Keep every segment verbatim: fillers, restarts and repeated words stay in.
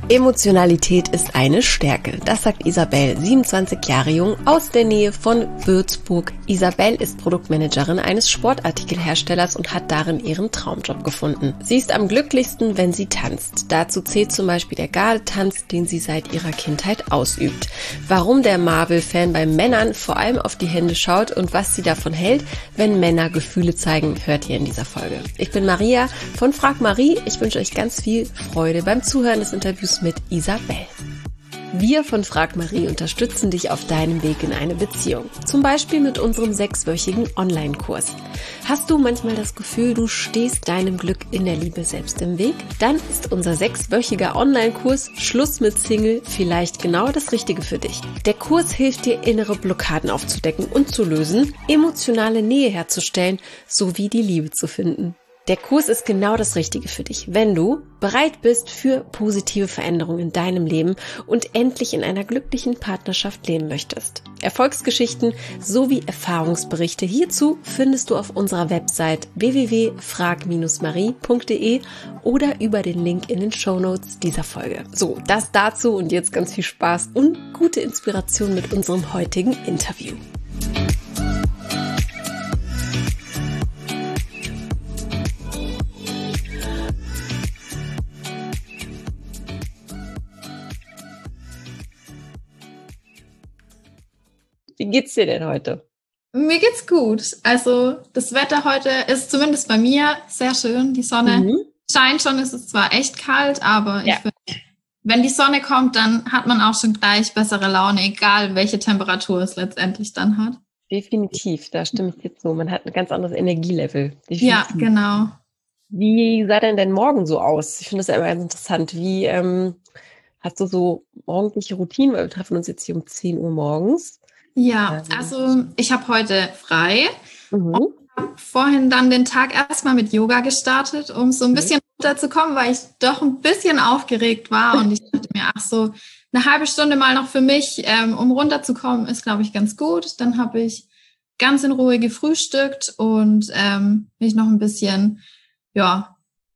Emotionalität ist eine Stärke, das sagt Isabel, siebenundzwanzig Jahre jung, aus der Nähe von Würzburg. Isabel ist Produktmanagerin eines Sportartikelherstellers und hat darin ihren Traumjob gefunden. Sie ist am glücklichsten, wenn sie tanzt. Dazu zählt zum Beispiel der Gardetanz, den sie seit ihrer Kindheit ausübt. Warum der Marvel-Fan bei Männern vor allem auf die Hände schaut und was sie davon hält, wenn Männer Gefühle zeigen, hört ihr in dieser Folge. Ich bin Maria von Frag Marie. Ich wünsche euch ganz viel Freude beim Zuhören des Interviews mit Isabel. Wir von Frag Marie unterstützen dich auf deinem Weg in eine Beziehung. Zum Beispiel mit unserem sechswöchigen Online-Kurs. Hast du manchmal das Gefühl, du stehst deinem Glück in der Liebe selbst im Weg? Dann ist unser sechswöchiger Online-Kurs Schluss mit Single vielleicht genau das Richtige für dich. Der Kurs hilft dir, innere Blockaden aufzudecken und zu lösen, emotionale Nähe herzustellen sowie die Liebe zu finden. Der Kurs ist genau das Richtige für dich, wenn du bereit bist für positive Veränderungen in deinem Leben und endlich in einer glücklichen Partnerschaft leben möchtest. Erfolgsgeschichten sowie Erfahrungsberichte hierzu findest du auf unserer Website w w w punkt frag marie punkt de oder über den Link in den Shownotes dieser Folge. So, das dazu und jetzt ganz viel Spaß und gute Inspiration mit unserem heutigen Interview. Wie geht's dir denn heute? Mir geht's gut. Also das Wetter heute ist zumindest bei mir sehr schön. Die Sonne mhm. scheint schon, es ist zwar echt kalt, aber ja. ich finde, wenn die Sonne kommt, dann hat man auch schon gleich bessere Laune, egal welche Temperatur es letztendlich dann hat. Definitiv, da stimme ich jetzt so. Man hat ein ganz anderes Energielevel. Definitiv. Ja, genau. Wie sah denn dein Morgen so aus? Ich finde das ja immer ganz interessant. Wie ähm, hast du so morgendliche Routinen? Weil wir treffen uns jetzt hier um zehn Uhr morgens. Ja, also ich habe heute frei mhm. und habe vorhin dann den Tag erstmal mit Yoga gestartet, um so ein bisschen mhm. runterzukommen, weil ich doch ein bisschen aufgeregt war und ich dachte mir, ach so, eine halbe Stunde mal noch für mich, ähm, um runterzukommen, ist, glaube ich, ganz gut. Dann habe ich ganz in Ruhe gefrühstückt und ähm, mich noch ein bisschen, ja,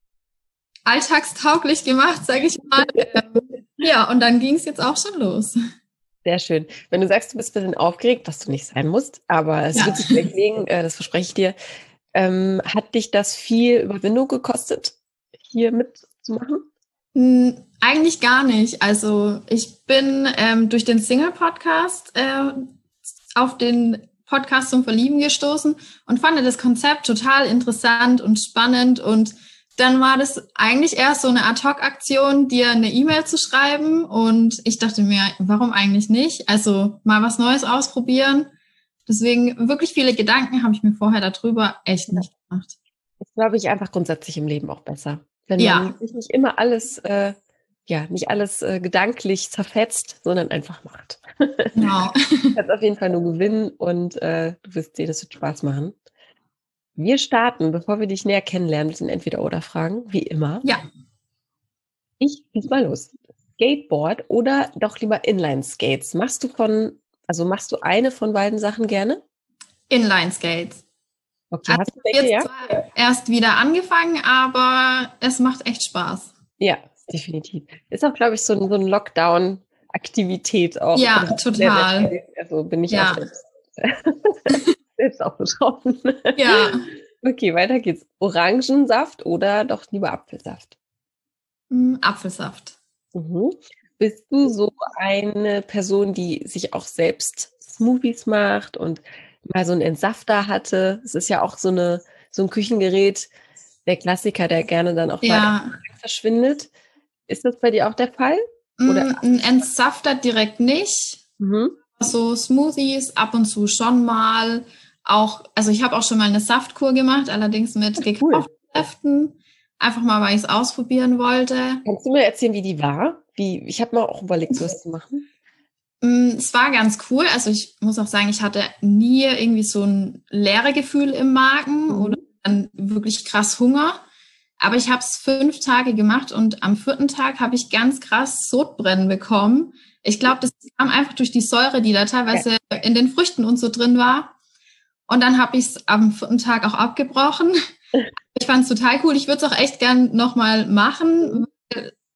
alltagstauglich gemacht, sage ich mal. Ja, und dann ging es jetzt auch schon los. Sehr schön. Wenn du sagst, du bist ein bisschen aufgeregt, was du nicht sein musst, aber es ja. wird sich weglegen, äh, das verspreche ich dir. Ähm, hat dich das viel Überwindung gekostet, hier mitzumachen? Hm, eigentlich gar nicht. Also ich bin ähm, durch den Single-Podcast äh, auf den Podcast zum Verlieben gestoßen und fand das Konzept total interessant und spannend und dann war das eigentlich erst so eine Ad-Hoc-Aktion, dir eine E-Mail zu schreiben und ich dachte mir, warum eigentlich nicht? Also mal was Neues ausprobieren. Deswegen wirklich viele Gedanken habe ich mir vorher darüber echt nicht gemacht. Das glaube ich einfach grundsätzlich im Leben auch besser. Wenn ja. man sich nicht immer alles, äh, ja, nicht alles äh, gedanklich zerfetzt, sondern einfach macht. Genau. Du kannst auf jeden Fall nur gewinnen und äh, du wirst sehen, das wird Spaß machen. Wir starten, bevor wir dich näher kennenlernen, mit den Entweder-Oder-Fragen, wie immer. Ja. Ich schieß mal los. Skateboard oder doch lieber Inline-Skates? Machst du von, also machst du eine von beiden Sachen gerne? Inline-Skates. Okay, also hast du welche, jetzt ja? zwar erst wieder angefangen, aber es macht echt Spaß. Ja, definitiv. Ist auch, glaube ich, so ein, so ein Lockdown-Aktivität auch. Ja, also, total. Sehr, sehr, also bin ich ja. auch selbst. Selbst auch betroffen. Ja. Okay, weiter geht's. Orangensaft oder doch lieber Apfelsaft? Mm, Apfelsaft. Mhm. Bist du so eine Person, die sich auch selbst Smoothies macht und mal so einen Entsafter hatte? Es ist ja auch so eine so ein Küchengerät, der Klassiker, der gerne dann auch ja. mal verschwindet. Ist das bei dir auch der Fall? Oder? Mm, ein Entsafter direkt nicht. Mhm. So Smoothies ab und zu schon mal. Auch, also ich habe auch schon mal eine Saftkur gemacht, allerdings mit gekauften Säften. Einfach mal, weil ich es ausprobieren wollte. Kannst du mir erzählen, wie die war? Wie, ich habe mal auch überlegt, sowas zu machen. Es war ganz cool. Also ich muss auch sagen, ich hatte nie irgendwie so ein Leeregefühl im Magen mhm. oder dann wirklich krass Hunger. Aber ich habe es fünf Tage gemacht und am vierten Tag habe ich ganz krass Sodbrennen bekommen. Ich glaube, das kam einfach durch die Säure, die da teilweise ja. in den Früchten und so drin war. Und dann habe ich es am vierten Tag auch abgebrochen. Ich fand es total cool. Ich würde es auch echt gern nochmal machen.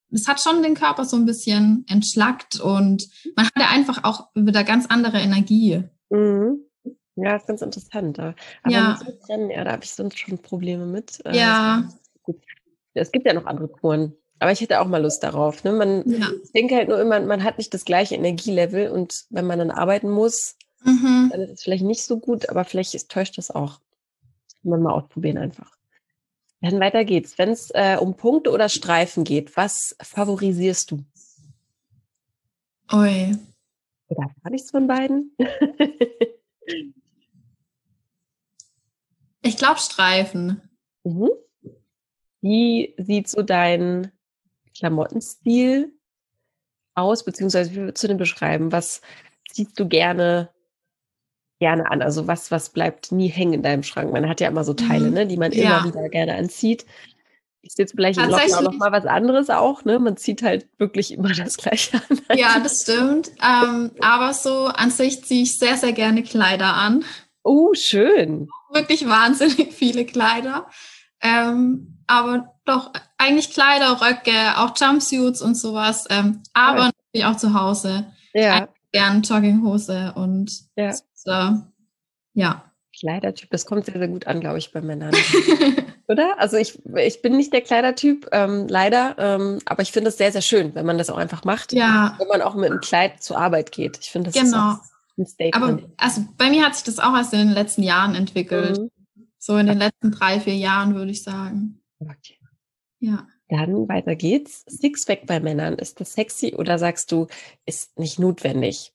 es hat schon den Körper so ein bisschen entschlackt und man hat ja einfach auch wieder ganz andere Energie. Mhm. Ja, ist ganz interessant. Aber Ja. mit Rennen, ja, da habe ich sonst schon Probleme mit. Ja. Gut. Es gibt ja noch andere Kuren. Aber ich hätte auch mal Lust darauf. Ne? Man, Ja. Ich denke halt nur immer, man hat nicht das gleiche Energielevel und wenn man dann arbeiten muss, Mhm. dann ist es vielleicht nicht so gut, aber vielleicht ist, täuscht das auch. Kann man mal ausprobieren einfach. Dann weiter geht's. Wenn es äh, um Punkte oder Streifen geht, was favorisierst du? Ui. Oder gar nichts von beiden? Ich glaube Streifen. Mhm. Wie sieht so dein Klamottenstil aus, beziehungsweise wie würdest du den beschreiben? Was ziehst du gerne, gerne an? Also was, was bleibt nie hängen in deinem Schrank? Man hat ja immer so Teile, Mhm. ne, die man Ja. immer wieder gerne anzieht. Ist jetzt vielleicht im Lockdown noch mal was anderes auch, ne? Man zieht halt wirklich immer das Gleiche an. Ja, das stimmt. Ähm, aber so an sich ziehe ich sehr, sehr gerne Kleider an. Oh, schön. Wirklich wahnsinnig viele Kleider. Ähm, aber doch eigentlich Kleider, Röcke, auch Jumpsuits und sowas. Ähm, aber Ja. natürlich auch zu Hause. Ja. Gern Jogginghose und ja. so, ja. Kleidertyp, das kommt sehr, sehr gut an, glaube ich, bei Männern. Oder? Also ich, ich bin nicht der Kleidertyp, ähm, leider, ähm, aber ich finde es sehr, sehr schön, wenn man das auch einfach macht. Ja. Wenn man auch mit einem Kleid zur Arbeit geht. Ich finde, das genau. ist auch ein Statement. Aber also bei mir hat sich das auch erst in den letzten Jahren entwickelt. Mhm. So in den letzten drei, vier Jahren, würde ich sagen. Okay. Ja. Dann weiter geht's. Sixpack bei Männern, ist das sexy oder sagst du, ist nicht notwendig?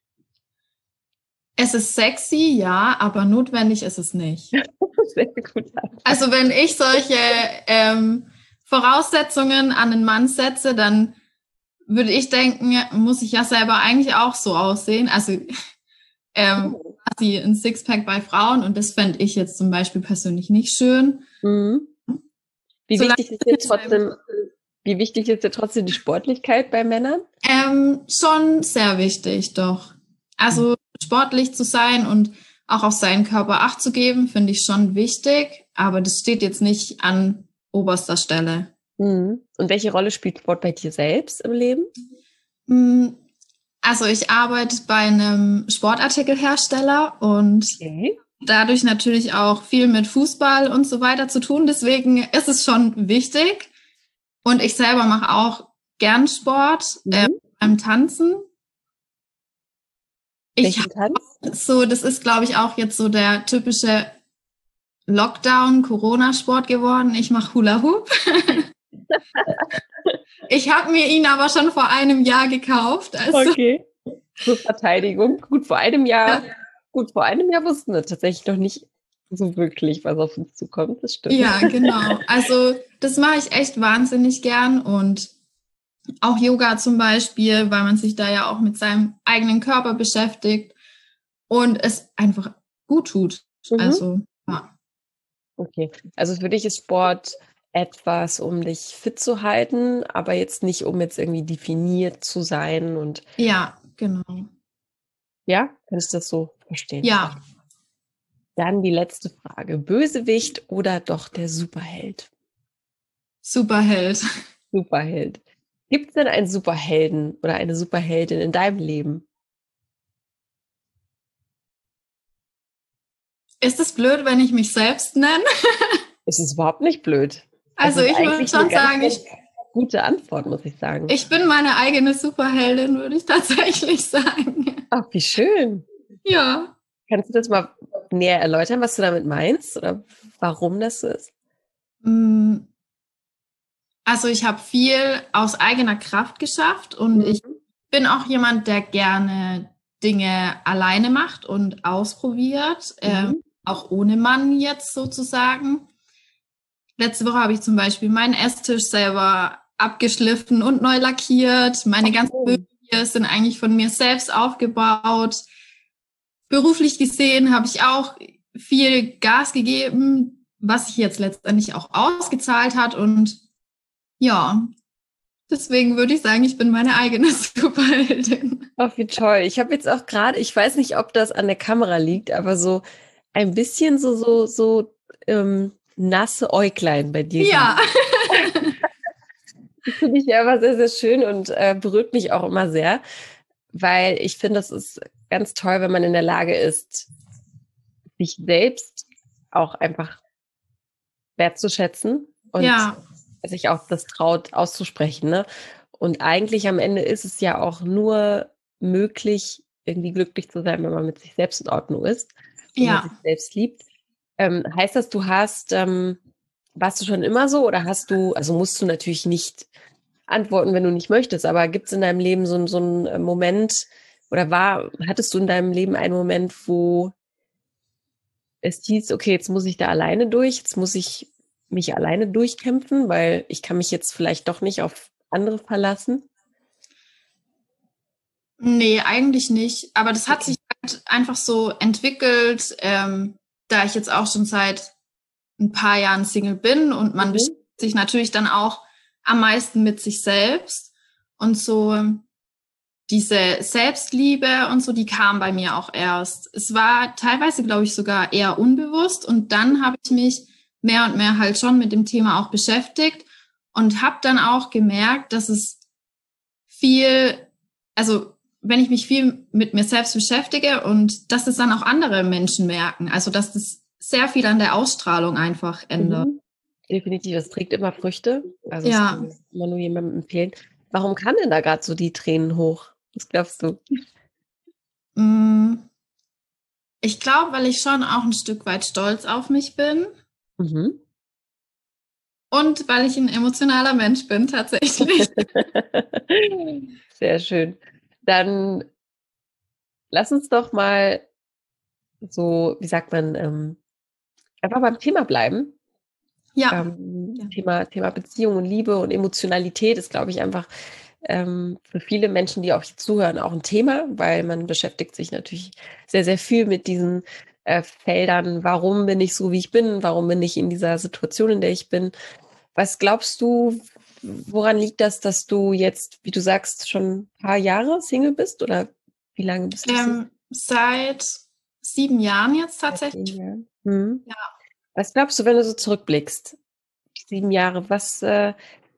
Es ist sexy, ja, aber notwendig ist es nicht. Sehr gut. Also wenn ich solche ähm, Voraussetzungen an den Mann setze, dann würde ich denken, muss ich ja selber eigentlich auch so aussehen. Also ähm, Oh. quasi ein Sixpack bei Frauen und das fände ich jetzt zum Beispiel persönlich nicht schön. Mhm. Wie Solange wichtig ist dir trotzdem, wie wichtig ist dir trotzdem die Sportlichkeit bei Männern? Ähm, schon sehr wichtig, doch. Also sportlich zu sein und auch auf seinen Körper Acht zu geben, finde ich schon wichtig, aber das steht jetzt nicht an oberster Stelle. Mhm. Und welche Rolle spielt Sport bei dir selbst im Leben? Also ich arbeite bei einem Sportartikelhersteller und Okay. dadurch natürlich auch viel mit Fußball und so weiter zu tun. Deswegen ist es schon wichtig. Und ich selber mache auch gern Sport Mhm. äh, beim Tanzen. Ich Welchen Tanz? So, das ist, glaube ich, auch jetzt so der typische Lockdown-Corona-Sport geworden. Ich mache Hula Hoop. Ich habe mir ihn aber schon vor einem Jahr gekauft. Also, Okay. Zur Verteidigung. Gut, vor einem Jahr, ja. gut, vor einem Jahr wussten wir tatsächlich noch nicht so wirklich, was auf uns zukommt. Das stimmt. Ja, genau. Also das mache ich echt wahnsinnig gern und auch Yoga zum Beispiel, weil man sich da ja auch mit seinem eigenen Körper beschäftigt und es einfach gut tut. Mhm. Also, ja. Okay. Also für dich ist Sport etwas, um dich fit zu halten, aber jetzt nicht, um jetzt irgendwie definiert zu sein und. Ja, genau. Ja, kannst du das so verstehen? Ja. Dann die letzte Frage. Bösewicht oder doch der Superheld? Superheld. Superheld. Gibt es denn einen Superhelden oder eine Superheldin in deinem Leben? Ist es blöd, wenn ich mich selbst nenne? Es ist überhaupt nicht blöd. Also ich würde schon sagen, ich, gute Antwort, muss ich sagen. Ich bin meine eigene Superheldin, würde ich tatsächlich sagen. Ach, wie schön. Ja. Kannst du das mal näher erläutern, was du damit meinst oder warum das so ist? Also ich habe viel aus eigener Kraft geschafft und mhm. ich bin auch jemand, der gerne Dinge alleine macht und ausprobiert, mhm. äh, auch ohne Mann jetzt sozusagen. Letzte Woche habe ich zum Beispiel meinen Esstisch selber abgeschliffen und neu lackiert. Meine okay. ganzen Möbel hier sind eigentlich von mir selbst aufgebaut. Beruflich gesehen habe ich auch viel Gas gegeben, was sich jetzt letztendlich auch ausgezahlt hat. Und ja, deswegen würde ich sagen, ich bin meine eigene Superheldin. Ach, wie toll. Ich habe jetzt auch gerade, ich weiß nicht, ob das an der Kamera liegt, aber so ein bisschen so, so, so ähm, nasse Äuglein bei dir. Ja. Das finde ich ja immer sehr, sehr schön und äh, berührt mich auch immer sehr, weil ich finde, es ist ganz toll, wenn man in der Lage ist, sich selbst auch einfach wertzuschätzen und Ja, sich auch das traut auszusprechen, ne? Und eigentlich am Ende ist es ja auch nur möglich, irgendwie glücklich zu sein, wenn man mit sich selbst in Ordnung ist und man sich ja. selbst liebt. Ähm, heißt das, du hast, ähm, warst du schon immer so oder hast du, also musst du natürlich nicht antworten, wenn du nicht möchtest, aber gibt es in deinem Leben so, so einen äh, Moment oder war, hattest du in deinem Leben einen Moment, wo es hieß, okay, jetzt muss ich da alleine durch, jetzt muss ich mich alleine durchkämpfen, weil ich kann mich jetzt vielleicht doch nicht auf andere verlassen? Nee, eigentlich nicht. Aber das hat Okay. sich halt einfach so entwickelt, ähm, da ich jetzt auch schon seit ein paar Jahren Single bin und man Mhm. beschäftigt sich natürlich dann auch am meisten mit sich selbst. Und so diese Selbstliebe und so, die kam bei mir auch erst. Es war teilweise, glaube ich, sogar eher unbewusst. Und dann habe ich mich mehr und mehr halt schon mit dem Thema auch beschäftigt und habe dann auch gemerkt, dass es viel, also wenn ich mich viel mit mir selbst beschäftige und dass das dann auch andere Menschen merken. Also dass das sehr viel an der Ausstrahlung einfach ändert. Mhm. Definitiv, das trägt immer Früchte. Also das Ja, kann ich immer nur jemandem empfehlen. Warum kamen denn da gerade so die Tränen hoch? Was glaubst du? mm, ich glaube, weil ich schon auch ein Stück weit stolz auf mich bin Mhm. und weil ich ein emotionaler Mensch bin tatsächlich. Sehr schön. Dann lass uns doch mal so, wie sagt man, ähm, einfach beim Thema bleiben. Ja, Ähm, Thema, Thema Beziehung und Liebe und Emotionalität ist, glaube ich, einfach ähm, für viele Menschen, die auch hier zuhören, auch ein Thema, weil man beschäftigt sich natürlich sehr, sehr viel mit diesen äh, Feldern. Warum bin ich so, wie ich bin? Warum bin ich in dieser Situation, in der ich bin? Was glaubst du, woran liegt das, dass du jetzt, wie du sagst, schon ein paar Jahre Single bist? Oder wie lange bist du Single? ähm, seit sieben Jahren jetzt Seit zehn tatsächlich. Jahren. Mhm. Ja, Was glaubst du, wenn du so zurückblickst? Sieben Jahre, was äh,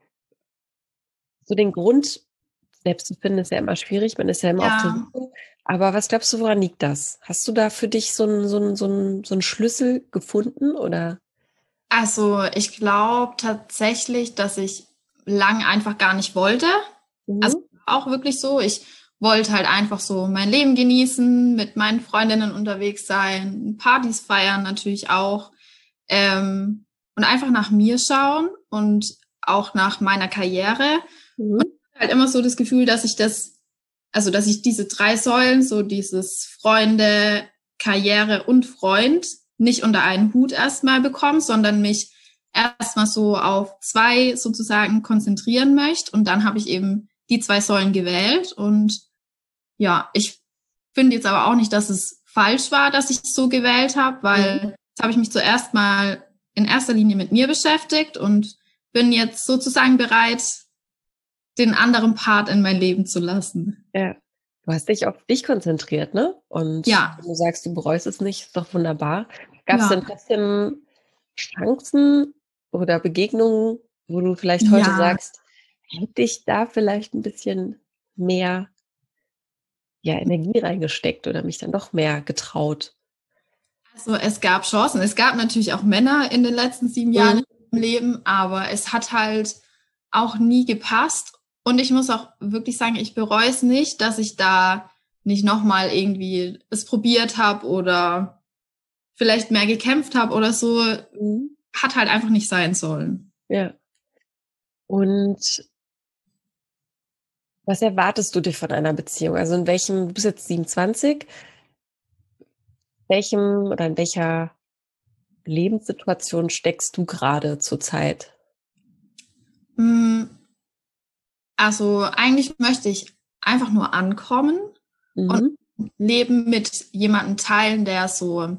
so den Grund selbst zu finden, ist ja immer schwierig, man ist ja immer auf der ja. Suche. Aber was glaubst du, woran liegt das? Hast du da für dich so einen so einen, so einen, so einen Schlüssel gefunden oder? Also ich glaube tatsächlich, dass ich lang einfach gar nicht wollte. Also Mhm. auch wirklich so. Ich wollte halt einfach so mein Leben genießen, mit meinen Freundinnen unterwegs sein, Partys feiern natürlich auch. Ähm, und einfach nach mir schauen und auch nach meiner Karriere. Mhm. Halt immer so das Gefühl, dass ich das, also dass ich diese drei Säulen, so dieses Freunde, Karriere und Freund, nicht unter einen Hut erstmal bekomme, sondern mich erstmal so auf zwei sozusagen konzentrieren möchte. Und dann habe ich eben die zwei Säulen gewählt. Und ja, ich finde jetzt aber auch nicht, dass es falsch war, dass ich es so gewählt habe, weil Mhm. jetzt habe ich mich zuerst mal in erster Linie mit mir beschäftigt und bin jetzt sozusagen bereit, den anderen Part in mein Leben zu lassen. Ja. Du hast dich auf dich konzentriert, ne? Und Ja, wenn du sagst, du bereust es nicht, ist doch wunderbar. Gab es ja, denn trotzdem Chancen oder Begegnungen, wo du vielleicht heute ja. sagst, hätte ich da vielleicht ein bisschen mehr, ja, Energie reingesteckt oder mich dann doch mehr getraut? Also es gab Chancen. Es gab natürlich auch Männer in den letzten sieben Jahren Mhm. im Leben, aber es hat halt auch nie gepasst. Und ich muss auch wirklich sagen, ich bereue es nicht, dass ich da nicht nochmal irgendwie es probiert habe oder vielleicht mehr gekämpft habe oder so. Mhm. Hat halt einfach nicht sein sollen. Ja. Und was erwartest du dir von einer Beziehung? Also in welchem, du bist jetzt siebenundzwanzig, welchem oder in welcher Lebenssituation steckst du gerade zurzeit? Mm, Also eigentlich möchte ich einfach nur ankommen und Mhm. Leben mit jemandem teilen, der so,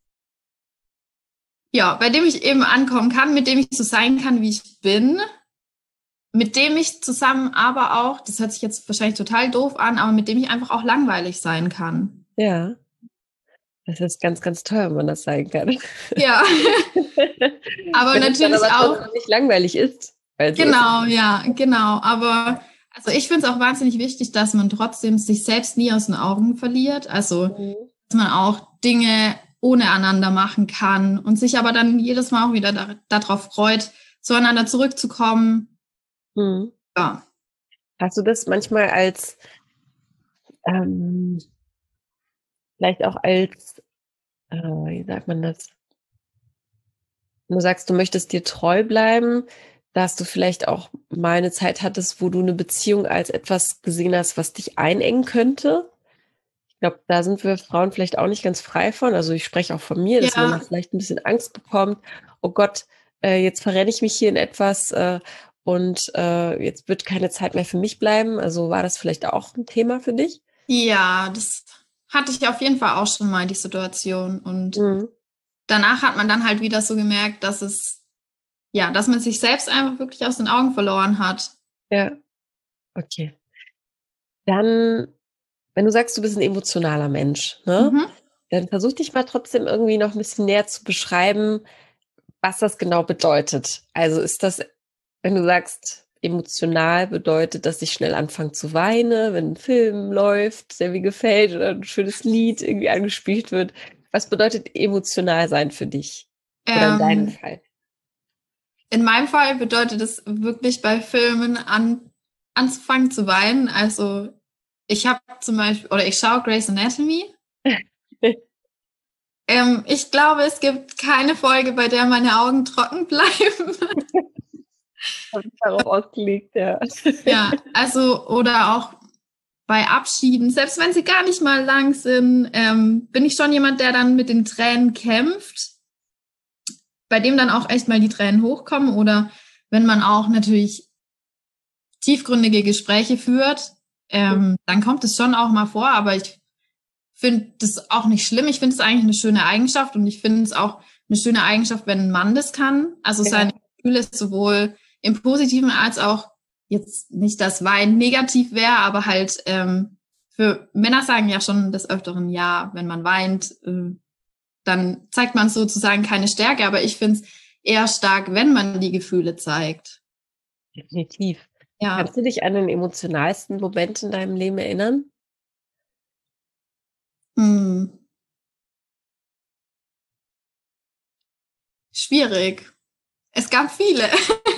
ja, bei dem ich eben ankommen kann, mit dem ich so sein kann, wie ich bin, mit dem ich zusammen aber auch, das hört sich jetzt wahrscheinlich total doof an, aber mit dem ich einfach auch langweilig sein kann. Ja, das ist ganz, ganz toll, wenn man das sagen kann. Ja, aber Wenn es dann natürlich aber auch, trotzdem nicht langweilig ist. Weil so ist Genau, ja, genau. Aber also ich finde es auch wahnsinnig wichtig, dass man trotzdem sich selbst nie aus den Augen verliert. Also, es. dass man auch Dinge ohne einander machen kann und sich aber dann jedes Mal auch wieder da, darauf freut, zueinander zurückzukommen. Mhm. Ja. Hast du das manchmal als, ähm, vielleicht auch als, äh, wie sagt man das? Wenn du sagst, du möchtest dir treu bleiben, dass du vielleicht auch mal eine Zeit hattest, wo du eine Beziehung als etwas gesehen hast, was dich einengen könnte? Ich glaube, da sind wir Frauen vielleicht auch nicht ganz frei von. Also ich spreche auch von mir, dass man da Ja, vielleicht ein bisschen Angst bekommt. Oh Gott, äh, jetzt verrenne ich mich hier in etwas äh, und äh, jetzt wird keine Zeit mehr für mich bleiben. Also war das vielleicht auch ein Thema für dich? ja, das hatte ich auf jeden Fall auch schon mal, die Situation. Und Mhm. danach hat man dann halt wieder so gemerkt, dass es, ja, dass man sich selbst einfach wirklich aus den Augen verloren hat. Ja, okay. Dann, wenn du sagst, du bist ein emotionaler Mensch, ne? Mhm. Dann versuch dich mal trotzdem irgendwie noch ein bisschen näher zu beschreiben, was das genau bedeutet. Also ist das, wenn du sagst, emotional bedeutet, dass ich schnell anfange zu weinen, wenn ein Film läuft, der mir gefällt oder ein schönes Lied irgendwie angespielt wird. Was bedeutet emotional sein für dich? Oder in deinem Ähm, Fall? in meinem Fall bedeutet es wirklich bei Filmen an, anzufangen zu weinen. Also ich habe zum Beispiel, oder ich schaue Grey's Anatomy. Ähm, ich glaube, es gibt keine Folge, bei der meine Augen trocken bleiben. Habe ich darauf ausgelegt, ja. Ja, also, oder auch bei Abschieden, selbst wenn sie gar nicht mal lang sind, ähm, bin ich schon jemand, der dann mit den Tränen kämpft, bei dem dann auch echt mal die Tränen hochkommen oder wenn man auch natürlich tiefgründige Gespräche führt, ähm, dann kommt es schon auch mal vor, aber ich finde das auch nicht schlimm. Ich finde es eigentlich eine schöne Eigenschaft und ich finde es auch eine schöne Eigenschaft, wenn ein Mann das kann. Also seine Ja, Gefühle sowohl im Positiven als auch jetzt nicht, dass Wein negativ wäre, aber halt ähm, für Männer sagen ja schon des Öfteren ja, wenn man weint, äh, dann zeigt man sozusagen keine Stärke, aber ich finde es eher stark, wenn man die Gefühle zeigt. definitiv. Ja, Kannst du dich an den emotionalsten Moment in deinem Leben erinnern? hm, schwierig. Es gab viele.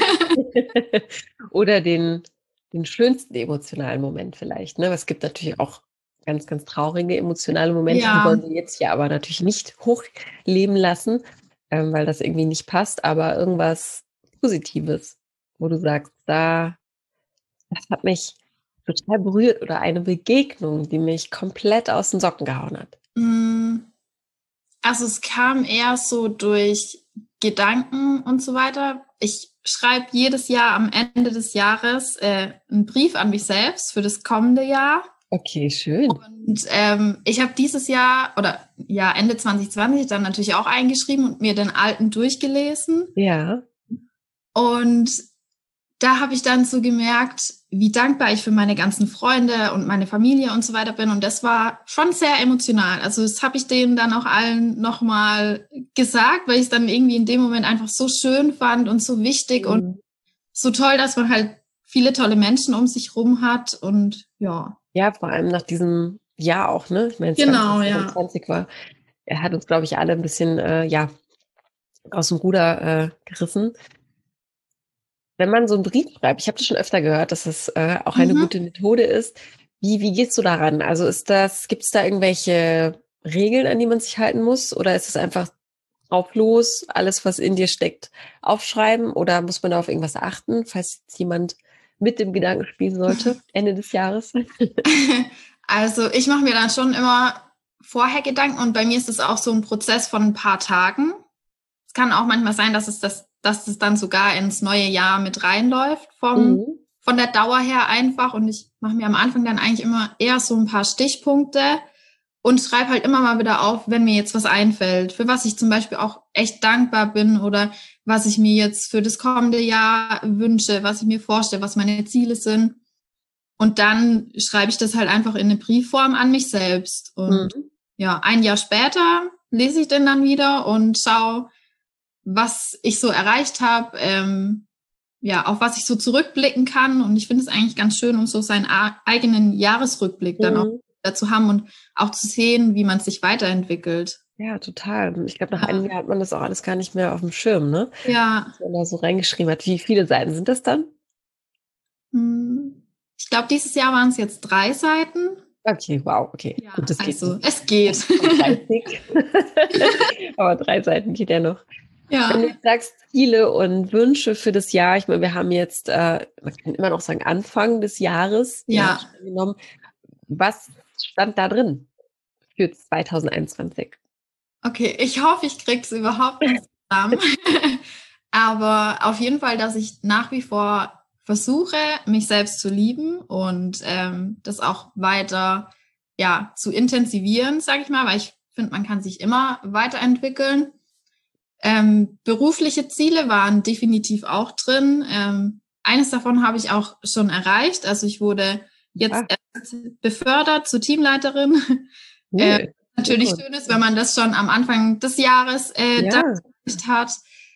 Oder den, den schönsten emotionalen Moment vielleicht, ne? Aber es gibt natürlich auch ganz, ganz traurige emotionale Momente, die Ja, wollen wir jetzt hier aber natürlich nicht hochleben lassen, ähm, weil das irgendwie nicht passt, aber irgendwas Positives, wo du sagst, da, das hat mich total berührt oder eine Begegnung, die mich komplett aus den Socken gehauen hat. hm, also es kam eher so durch Gedanken und so weiter. Ich schreibe jedes Jahr am Ende des Jahres äh, einen Brief an mich selbst für das kommende Jahr. Okay, schön. Und ähm, ich habe dieses Jahr oder ja Ende zwanzig zwanzig dann natürlich auch eingeschrieben und mir den alten durchgelesen. Ja, Und da habe ich dann so gemerkt, wie dankbar ich für meine ganzen Freunde und meine Familie und so weiter bin. Und das war schon sehr emotional. Also das habe ich denen dann auch allen nochmal gesagt, weil ich es dann irgendwie in dem Moment einfach so schön fand und so wichtig und mhm. so toll, dass man halt viele tolle Menschen um sich rum hat. Und ja, Ja, vor allem nach diesem Jahr auch, ne? Ich meine, genau, ja. zwanzig zweiundzwanzig war, er hat uns, glaube ich, alle ein bisschen, äh, ja, aus dem Ruder äh, gerissen. Wenn man so einen Brief schreibt, ich habe das schon öfter gehört, dass es äh, auch eine Mhm. gute Methode ist. Wie, wie gehst du daran? Also ist das, gibt es da irgendwelche Regeln, an die man sich halten muss? Oder ist es einfach drauf los, alles, was in dir steckt, aufschreiben? Oder muss man da auf irgendwas achten, falls jetzt jemand mit dem Gedanken spielen sollte, Ende des Jahres? Also ich mache mir dann schon immer vorher Gedanken und bei mir ist es auch so ein Prozess von ein paar Tagen. Es kann auch manchmal sein, dass es das, dass es dann sogar ins neue Jahr mit reinläuft vom, Mhm. von der Dauer her einfach. Und ich mache mir am Anfang dann eigentlich immer eher so ein paar Stichpunkte und schreibe halt immer mal wieder auf, wenn mir jetzt was einfällt, für was ich zum Beispiel auch echt dankbar bin oder was ich mir jetzt für das kommende Jahr wünsche, was ich mir vorstelle, was meine Ziele sind. Und dann schreibe ich das halt einfach in eine Briefform an mich selbst. Und Mhm. ja, ein Jahr später lese ich den dann wieder und schaue, was ich so erreicht habe, ähm, ja, auf was ich so zurückblicken kann. Und ich finde es eigentlich ganz schön, um so seinen a- eigenen Jahresrückblick dann auch Mhm. dazu haben und auch zu sehen, wie man sich weiterentwickelt. Ja, total. Ich glaube, nach einem Ja, Jahr hat man das auch alles gar nicht mehr auf dem Schirm, ne? ja. Was man da so reingeschrieben hat. Wie viele Seiten sind das dann? Hm. Ich glaube, dieses Jahr waren es jetzt drei Seiten. Okay, wow, okay. Ja, Gut, das geht also nicht. es geht. dreißig. Aber drei Seiten geht ja noch. Wenn Ja, du jetzt sagst, Ziele und Wünsche für das Jahr, ich meine, wir haben jetzt, äh, man kann immer noch sagen, Anfang des Jahres, ja, ja. schon genommen. Was stand da drin für zwanzig einundzwanzig? Okay, ich hoffe, ich krieg's überhaupt noch zusammen. Aber auf jeden Fall, dass ich nach wie vor versuche, mich selbst zu lieben und ähm, das auch weiter ja zu intensivieren, sage ich mal, weil ich finde, man kann sich immer weiterentwickeln. Ähm, berufliche Ziele waren definitiv auch drin. Ähm, eines davon habe ich auch schon erreicht. Also ich wurde jetzt Ah, erst befördert zur Teamleiterin. Äh, cool. natürlich Glückwunsch. schön ist, wenn man das schon am Anfang des Jahres äh, da Ja, hat.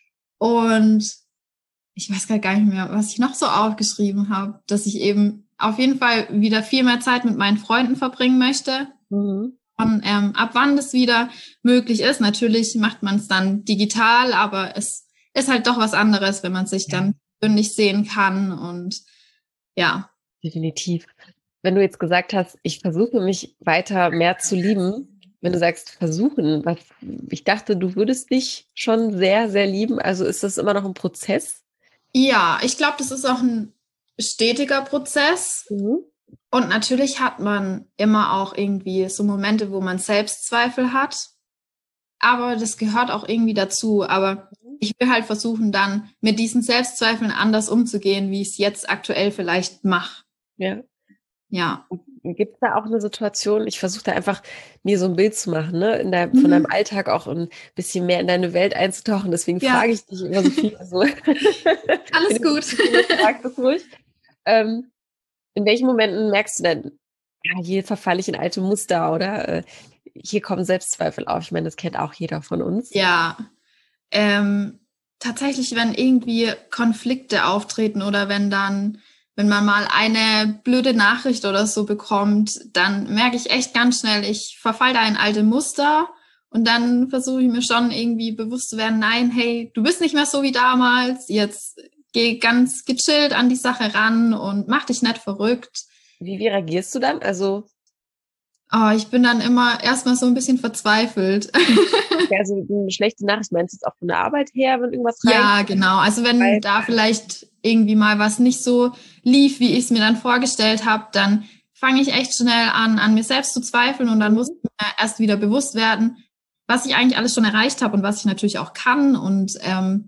Und ich weiß gar nicht mehr, was ich noch so aufgeschrieben habe, dass ich eben auf jeden Fall wieder viel mehr Zeit mit meinen Freunden verbringen möchte. mhm. Und ähm, ab wann das wieder möglich ist, natürlich macht man es dann digital, aber es ist halt doch was anderes, wenn man sich Ja, dann persönlich sehen kann. Und ja, definitiv. Wenn du jetzt gesagt hast, ich versuche mich weiter mehr zu lieben, wenn du sagst versuchen, was, ich dachte, du würdest dich schon sehr, sehr lieben. Also ist das immer noch ein Prozess? ja, ich glaube, das ist auch ein stetiger Prozess. Mhm. Und natürlich hat man immer auch irgendwie so Momente, wo man Selbstzweifel hat. Aber das gehört auch irgendwie dazu. Aber ich will halt versuchen, dann mit diesen Selbstzweifeln anders umzugehen, wie ich es jetzt aktuell vielleicht mache. Ja. Ja. Gibt es da auch eine Situation, ich versuche da einfach mir so ein Bild zu machen, ne, in deinem, von deinem Mhm. Alltag auch ein bisschen mehr in deine Welt einzutauchen. Deswegen Ja, frage ich dich immer so viel. So. alles Wenn du gut. das fragst, das ruhig. Ähm, in welchen Momenten merkst du denn, ja, hier verfalle ich in alte Muster oder äh, hier kommen Selbstzweifel auf? Ich meine, das kennt auch jeder von uns. Ja. Ähm, tatsächlich, wenn irgendwie Konflikte auftreten oder wenn dann, wenn man mal eine blöde Nachricht oder so bekommt, dann merke ich echt ganz schnell, ich verfall da in alte Muster und dann versuche ich mir schon irgendwie bewusst zu werden, nein, hey, du bist nicht mehr so wie damals, jetzt geh ganz gechillt an die Sache ran und mach dich nicht verrückt. Wie, wie reagierst du dann? Also, Oh, ich bin dann immer erstmal so ein bisschen verzweifelt. okay, also eine schlechte Nachricht meinst du jetzt auch von der Arbeit her, wenn irgendwas Ja, reinkommt? genau. Also wenn da vielleicht irgendwie mal was nicht so lief, wie ich es mir dann vorgestellt habe, dann fange ich echt schnell an, an mir selbst zu zweifeln und dann muss Mhm. ich mir erst wieder bewusst werden, was ich eigentlich alles schon erreicht habe und was ich natürlich auch kann und ähm,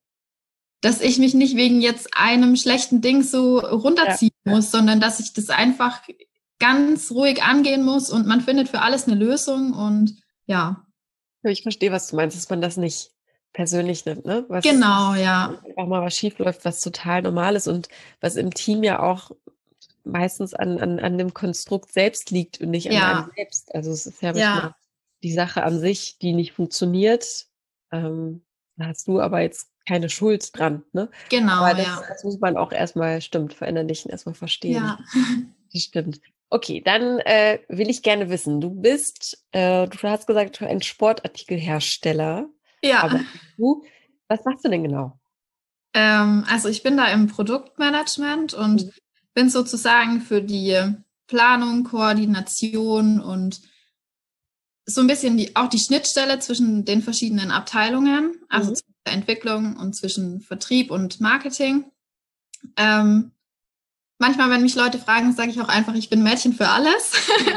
dass ich mich nicht wegen jetzt einem schlechten Ding so Ja. runterziehen muss, sondern dass ich das einfach ganz ruhig angehen muss und man findet für alles eine Lösung und ja, Ich verstehe, was du meinst, dass man das nicht persönlich nimmt, ne? Was genau, ja, auch mal was schief läuft, was total normal ist und was im Team ja auch meistens an, an, an dem Konstrukt selbst liegt und nicht an einem ja, selbst. Also es ist ja manchmal ja, die Sache an sich, die nicht funktioniert. Ähm, da hast du aber jetzt keine Schuld dran, ne? Aber genau, das, ja. das muss man auch erstmal, stimmt, verinnerlichen, erstmal verstehen. Ja. Das stimmt. Okay, dann äh, will ich gerne wissen, du bist, äh, du hast gesagt, ein Sportartikelhersteller, Ja, aber du, was machst du denn genau? ähm, also ich bin da im Produktmanagement und Mhm. bin sozusagen für die Planung, Koordination und so ein bisschen die, auch die Schnittstelle zwischen den verschiedenen Abteilungen, also Mhm. zwischen der Entwicklung und zwischen Vertrieb und Marketing. Ähm, manchmal, wenn mich Leute fragen, sage ich auch einfach, ich bin Mädchen für alles.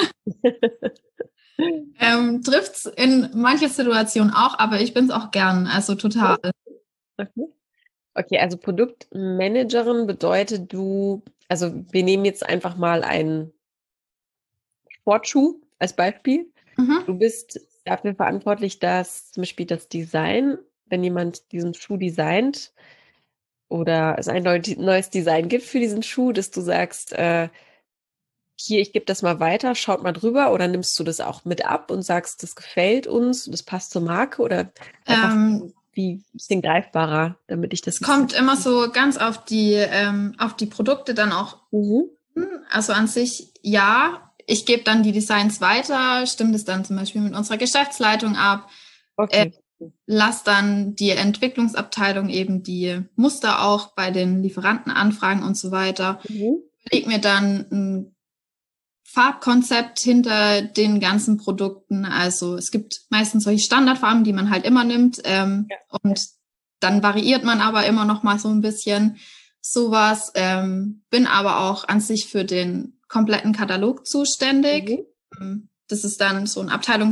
ähm, trifft's in manche Situationen auch, aber ich bin's auch gern, also total. Okay. Okay, also Produktmanagerin bedeutet du, also wir nehmen jetzt einfach mal einen Sportschuh als Beispiel. Mhm. Du bist dafür verantwortlich, dass zum Beispiel das Design, wenn jemand diesen Schuh designt oder es ein neu, neues Design gibt für diesen Schuh, dass du sagst, äh, hier, ich gebe das mal weiter, schaut mal drüber oder nimmst du das auch mit ab und sagst, das gefällt uns, das passt zur Marke oder einfach, Ähm, wie ein bisschen greifbarer, damit ich das... Es kommt immer so ganz auf die, ähm, auf die Produkte dann auch. Mhm. Also an sich, ja, ich gebe dann die Designs weiter, stimme das dann zum Beispiel mit unserer Geschäftsleitung ab, Okay. äh, lass dann die Entwicklungsabteilung eben die Muster auch bei den Lieferanten anfragen und so weiter. Mhm. Leg mir dann ein Farbkonzept hinter den ganzen Produkten. Also es gibt meistens solche Standardfarben, die man halt immer nimmt. Ähm, Ja. Und dann variiert man aber immer noch mal so ein bisschen sowas. Ähm, bin aber auch an sich für den kompletten Katalog zuständig. Mhm. Das ist dann so ein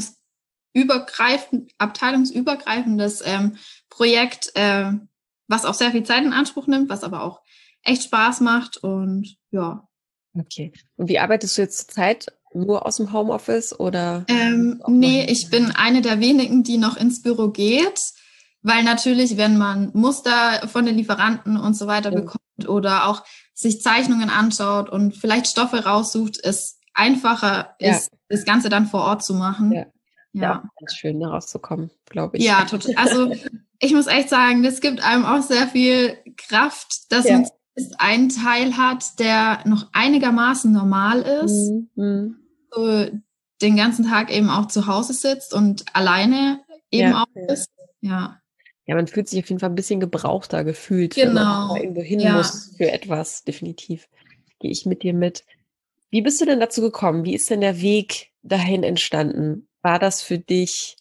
abteilungsübergreifend, abteilungsübergreifendes ähm, Projekt, äh, was auch sehr viel Zeit in Anspruch nimmt, was aber auch echt Spaß macht. Und ja. Okay. Und wie arbeitest du jetzt zurzeit? Nur aus dem Homeoffice oder? Ähm, nee, ich bin eine der wenigen, die noch ins Büro geht, weil natürlich, wenn man Muster von den Lieferanten und so weiter Ja. bekommt oder auch sich Zeichnungen anschaut und vielleicht Stoffe raussucht, es einfacher Ja. ist, das Ganze dann vor Ort zu machen. Ja, ja. Ja, auch ganz schön, da rauszukommen, glaube ich. Ja, total. Also ich muss echt sagen, das gibt einem auch sehr viel Kraft, dass Ja. man einen Teil hat, der noch einigermaßen normal ist. Mhm. So den ganzen Tag eben auch zu Hause sitzt und alleine eben Ja. auch ist. Ja. Ja, man fühlt sich auf jeden Fall ein bisschen gebrauchter gefühlt, wenn man Genau. mal irgendwo hin Ja. muss für etwas, definitiv. Gehe ich mit dir mit. Wie bist du denn dazu gekommen? Wie ist denn der Weg dahin entstanden? War das für dich,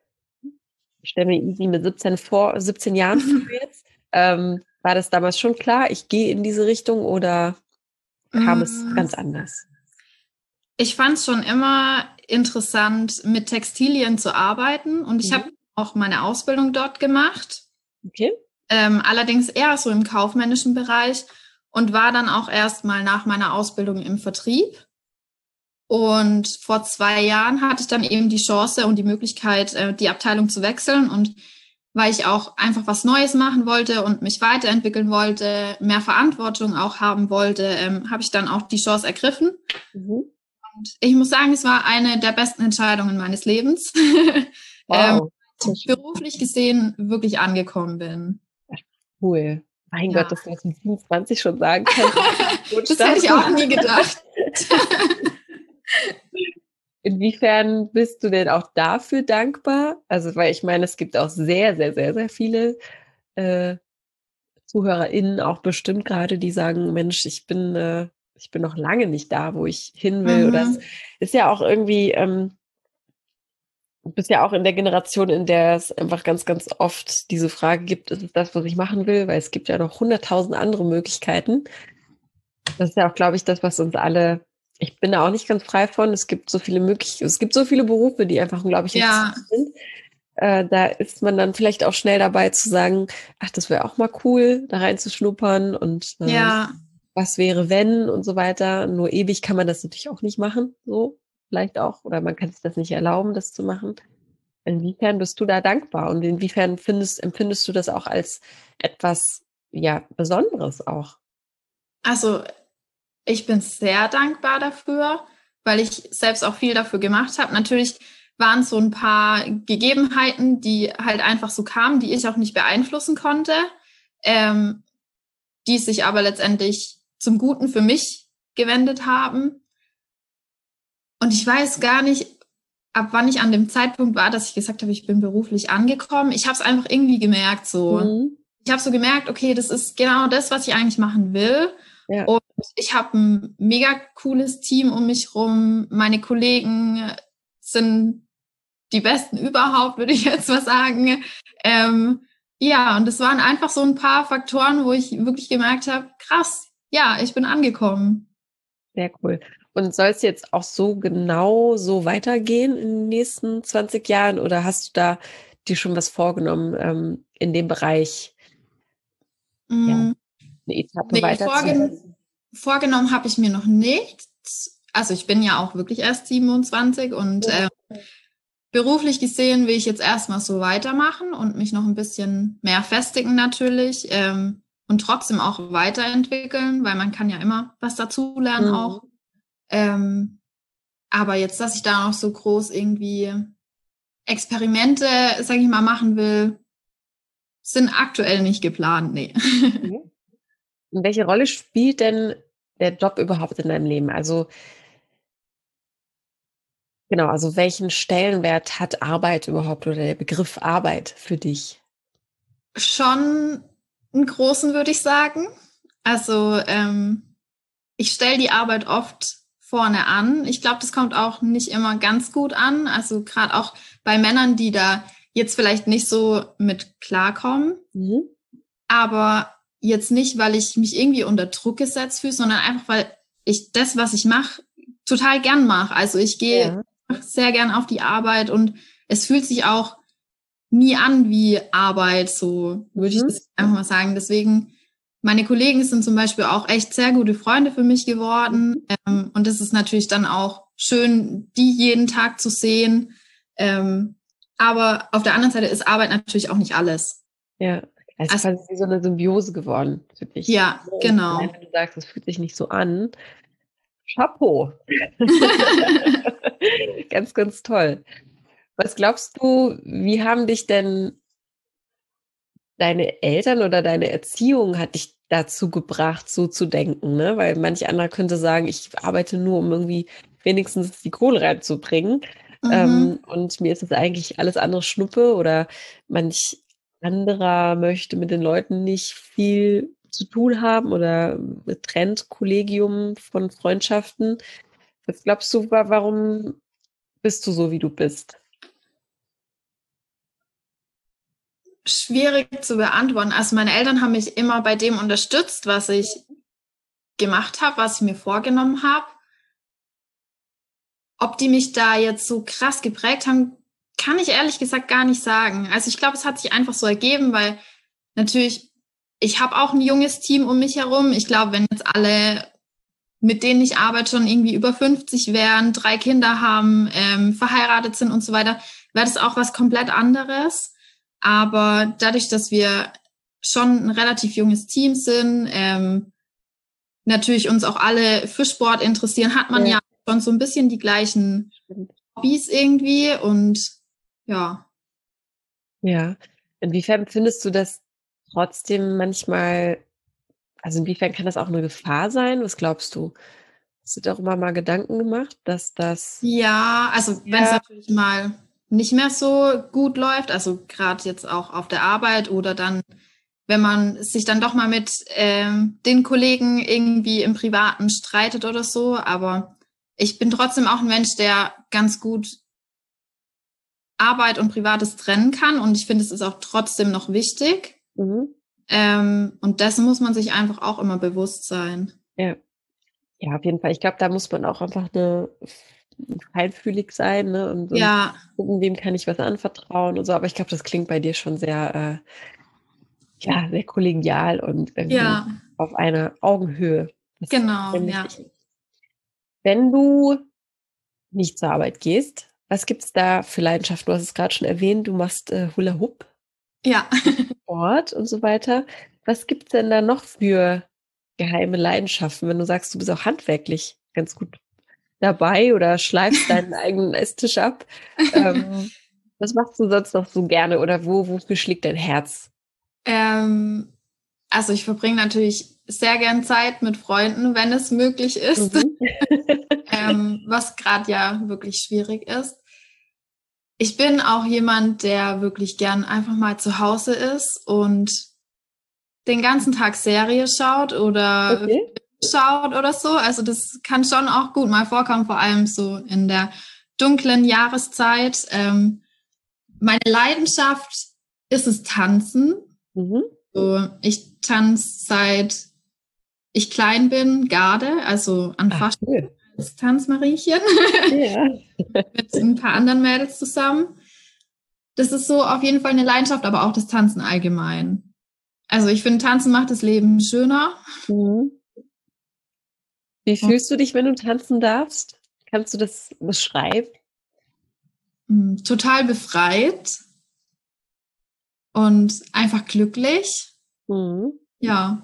ich stelle mir Easy mit siebzehn vor, siebzehn Jahren vor jetzt, ähm, war das damals schon klar, ich gehe in diese Richtung oder kam es Mm, ganz anders? Ich fand es schon immer interessant, mit Textilien zu arbeiten und ich Mhm. habe auch meine Ausbildung dort gemacht. Okay. Ähm, allerdings eher so im kaufmännischen Bereich und war dann auch erst mal nach meiner Ausbildung im Vertrieb. Und vor zwei Jahren hatte ich dann eben die Chance und die Möglichkeit, äh, die Abteilung zu wechseln. Und weil ich auch einfach was Neues machen wollte und mich weiterentwickeln wollte, mehr Verantwortung auch haben wollte, ähm, habe ich dann auch die Chance ergriffen. Mhm. Und ich muss sagen, es war eine der besten Entscheidungen meines Lebens. Wow. ähm, beruflich gesehen wirklich angekommen bin. Cool. Mein Ja. Gott, dass du das mit siebenundzwanzig schon sagen kannst. Das hätte ich auch nie gedacht. Inwiefern bist du denn auch dafür dankbar? Also, weil ich meine, es gibt auch sehr, sehr, sehr, sehr viele äh, ZuhörerInnen auch bestimmt gerade, die sagen, Mensch, ich bin, äh, ich bin noch lange nicht da, wo ich hin will. Mhm. Oder es ist ja auch irgendwie, ähm, du bist ja auch in der Generation, in der es einfach ganz, ganz oft diese Frage gibt, ist es das, was ich machen will? Weil es gibt ja noch hunderttausend andere Möglichkeiten. Das ist ja auch, glaube ich, das, was uns alle, ich bin da auch nicht ganz frei von, es gibt so viele Möglichkeiten, es gibt so viele Berufe, die einfach unglaublich Ja. interessant sind. Äh, da ist man dann vielleicht auch schnell dabei zu sagen, ach, das wäre auch mal cool, da reinzuschnuppern und äh, Ja. was wäre, wenn und so weiter. Nur ewig kann man das natürlich auch nicht machen, so vielleicht auch, oder man kann sich das nicht erlauben, das zu machen. Inwiefern bist du da dankbar und inwiefern findest, empfindest du das auch als etwas, ja, Besonderes auch? Also ich bin sehr dankbar dafür, weil ich selbst auch viel dafür gemacht habe. Natürlich waren es so ein paar Gegebenheiten, die halt einfach so kamen, die ich auch nicht beeinflussen konnte, ähm, die sich aber letztendlich zum Guten für mich gewendet haben. Und ich weiß gar nicht, ab wann ich an dem Zeitpunkt war, dass ich gesagt habe, ich bin beruflich angekommen. Ich habe es einfach irgendwie gemerkt so. Mhm. Ich habe so gemerkt, okay, das ist genau das, was ich eigentlich machen will. Ja. Und ich habe ein mega cooles Team um mich rum. Meine Kollegen sind die besten überhaupt, würde ich jetzt mal sagen. Ähm, ja, und es waren einfach so ein paar Faktoren, wo ich wirklich gemerkt habe, krass, ja, ich bin angekommen. Sehr cool. Und soll es jetzt auch so genau so weitergehen in den nächsten zwanzig Jahren oder hast du da dir schon was vorgenommen, ähm, in dem Bereich, Mm, ja, eine Etappe nee, weiter vorgen vorgenommen habe ich mir noch nichts. Also ich bin ja auch wirklich erst siebenundzwanzig und Ja. äh, beruflich gesehen will ich jetzt erstmal so weitermachen und mich noch ein bisschen mehr festigen natürlich ähm, und trotzdem auch weiterentwickeln, weil man kann ja immer was dazulernen Mhm. auch. Ähm, aber jetzt, dass ich da noch so groß irgendwie Experimente, sag ich mal, machen will, sind aktuell nicht geplant, nee. Mhm. Und welche Rolle spielt denn der Job überhaupt in deinem Leben? Also genau, also welchen Stellenwert hat Arbeit überhaupt oder der Begriff Arbeit für dich? Schon einen großen, würde ich sagen. Also ähm, ich stelle die Arbeit oft vorne an. Ich glaube, das kommt auch nicht immer ganz gut an. Also gerade auch bei Männern, die da jetzt vielleicht nicht so mit klarkommen. Mhm. Aber jetzt nicht, weil ich mich irgendwie unter Druck gesetzt fühle, sondern einfach, weil ich das, was ich mache, total gern mache. Also ich gehe Ja. sehr gern auf die Arbeit und es fühlt sich auch nie an wie Arbeit, so würde ich Mhm. das einfach mal sagen. Deswegen, meine Kollegen sind zum Beispiel auch echt sehr gute Freunde für mich geworden. Mhm. Ähm, und das ist natürlich dann auch schön, die jeden Tag zu sehen. Ähm, aber auf der anderen Seite ist Arbeit natürlich auch nicht alles. Ja, es ist Also, quasi wie so eine Symbiose geworden für dich. ja, Und allein genau. wenn du sagst, es fühlt sich nicht so an, Chapeau. Ganz, ganz toll. Was glaubst du, wie haben dich denn deine Eltern oder deine Erziehung hat dich dazu gebracht, so zu denken, ne? Weil manch anderer könnte sagen, ich arbeite nur, um irgendwie wenigstens die Kohle reinzubringen. Ähm, Mhm. und mir ist das eigentlich alles andere Schnuppe oder manch anderer möchte mit den Leuten nicht viel zu tun haben oder trennt Kollegium von Freundschaften. Was glaubst du, wa- warum bist du so, wie du bist? Schwierig zu beantworten. Also meine Eltern haben mich immer bei dem unterstützt, was ich gemacht habe, was ich mir vorgenommen habe. Ob die mich da jetzt so krass geprägt haben, kann ich ehrlich gesagt gar nicht sagen. Also ich glaube, es hat sich einfach so ergeben, weil natürlich, ich habe auch ein junges Team um mich herum. Ich glaube, wenn jetzt alle, mit denen ich arbeite, schon irgendwie über fünfzig wären, drei Kinder haben, ähm, verheiratet sind und so weiter, wäre das auch was komplett anderes. Aber dadurch, dass wir schon ein relativ junges Team sind, ähm, natürlich uns auch alle für Sport interessieren, hat man Ja, ja schon so ein bisschen die gleichen stimmt. Hobbys irgendwie und ja. Ja. Inwiefern findest du das trotzdem manchmal, also inwiefern kann das auch eine Gefahr sein? Was glaubst du? Hast du darüber mal Gedanken gemacht, dass das Ja, also wenn es ja, natürlich mal nicht mehr so gut läuft, also gerade jetzt auch auf der Arbeit oder dann, wenn man sich dann doch mal mit ähm, den Kollegen irgendwie im Privaten streitet oder so, aber ich bin trotzdem auch ein Mensch, der ganz gut Arbeit und Privates trennen kann und ich finde, es ist auch trotzdem noch wichtig. mhm, Ähm, und dessen muss man sich einfach auch immer bewusst sein. ja, ja, auf jeden Fall. Ich glaube, da muss man auch einfach eine feinfühlig sein, ne, und und Ja, gucken, wem kann ich was anvertrauen und so. Aber ich glaube, das klingt bei dir schon sehr, äh, ja, sehr kollegial und irgendwie ja, auf einer Augenhöhe, was genau, extrem ja. wichtig ist. Wenn du nicht zur Arbeit gehst, was gibt's da für Leidenschaften? Du hast es gerade schon erwähnt, du machst, äh, Hula Hoop, Ja. Sport und so weiter. Was gibt's denn da noch für geheime Leidenschaften, wenn du sagst, du bist auch handwerklich ganz gut dabei oder schleifst deinen eigenen Esstisch ab? Ähm, was machst du sonst noch so gerne oder wo, wofür schlägt dein Herz? ähm, also ich verbringe natürlich sehr gern Zeit mit Freunden, wenn es möglich ist, Mhm. ähm, was gerade ja wirklich schwierig ist. Ich bin auch jemand, der wirklich gern einfach mal zu Hause ist und den ganzen Tag Serie schaut oder Okay. schaut oder so. Also das kann schon auch gut mal vorkommen, vor allem so in der dunklen Jahreszeit. Ähm, meine Leidenschaft ist es Tanzen. Mhm. So, ich tanze seit ich klein bin, Garde, also an Ah, Fasching cool. als Tanzmariechen Ja. mit ein paar anderen Mädels zusammen. Das ist so auf jeden Fall eine Leidenschaft, aber auch das Tanzen allgemein. Also ich finde, Tanzen macht das Leben schöner. Mhm. Wie fühlst du dich, wenn du tanzen darfst? Kannst du das beschreiben? Und total befreit und einfach glücklich. Mhm. Ja.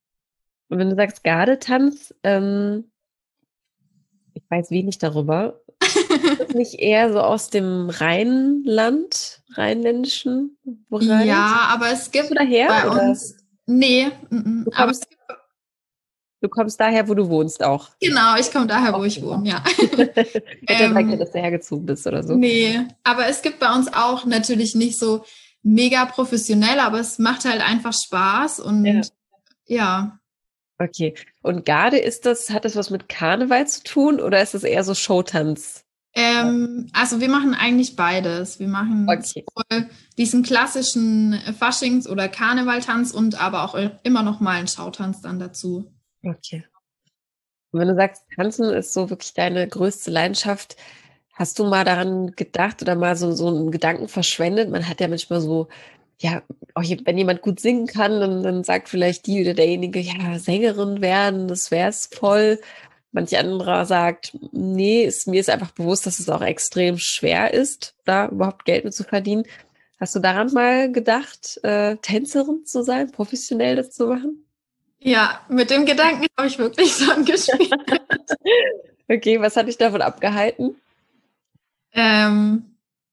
Und wenn du sagst Gardetanz, ähm, ich weiß wenig darüber. Ist das nicht eher so aus dem Rheinland, rheinländischen Bereich? Ja, aber es Bist du gibt daher bei oder uns, nee, mm, mm, du aber kommst, es gibt, du kommst daher, wo du wohnst auch? genau, ich komme daher, wo ich Okay. wohne, ja. Ich hätte sagen können, ähm, dass du hergezogen bist oder so. Nee, aber es gibt bei uns auch natürlich nicht so mega professionell, aber es macht halt einfach Spaß Ja. und ja. Okay. Und Garde, ist das, hat das was mit Karneval zu tun oder ist das eher so Showtanz? Ähm, also wir machen eigentlich beides. Wir machen Okay. sowohl diesen klassischen Faschings- oder Karnevaltanz und aber auch immer noch mal einen Schautanz dann dazu. Okay. Und wenn du sagst, Tanzen ist so wirklich deine größte Leidenschaft, hast du mal daran gedacht oder mal so, so einen Gedanken verschwendet? Man hat ja manchmal so, ja, auch je- wenn jemand gut singen kann, dann, dann sagt vielleicht die oder derjenige, ja, Sängerin werden, das wär's voll. Manch anderer sagt, nee, ist, mir ist einfach bewusst, dass es auch extrem schwer ist, da überhaupt Geld mit zu verdienen. Hast du daran mal gedacht, äh, Tänzerin zu sein, professionell das zu machen? Ja, mit dem Gedanken habe ich wirklich schon gespielt. Okay, was hat dich davon abgehalten? Ähm,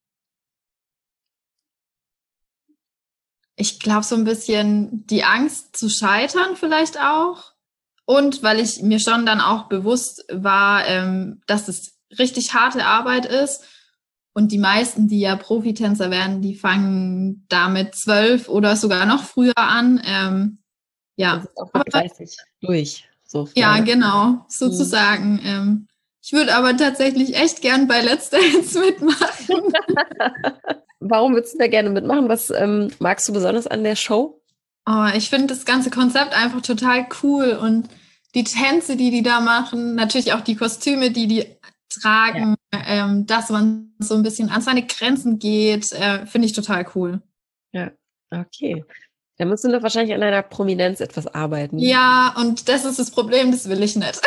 ich glaube so ein bisschen die Angst zu scheitern vielleicht auch. Und weil ich mir schon dann auch bewusst war, ähm, dass es richtig harte Arbeit ist. Und die meisten, die ja Profitänzer werden, die fangen damit zwölf oder sogar noch früher an. Ähm, Und ja, sind auch mit aber dreißig durch, so ja, leider. genau, Mhm. sozusagen. Ähm, ich würde aber tatsächlich echt gern bei Let's Dance mitmachen. Warum würdest du da gerne mitmachen? Was ähm, magst du besonders an der Show? Oh, ich finde das ganze Konzept einfach total cool und die Tänze, die die da machen, natürlich auch die Kostüme, die die Ja. tragen, ähm, dass man so ein bisschen an seine Grenzen geht, äh, finde ich total cool. Ja, okay. Da musst du noch wahrscheinlich an deiner Prominenz etwas arbeiten. Ja, und das ist das Problem, das will ich nicht.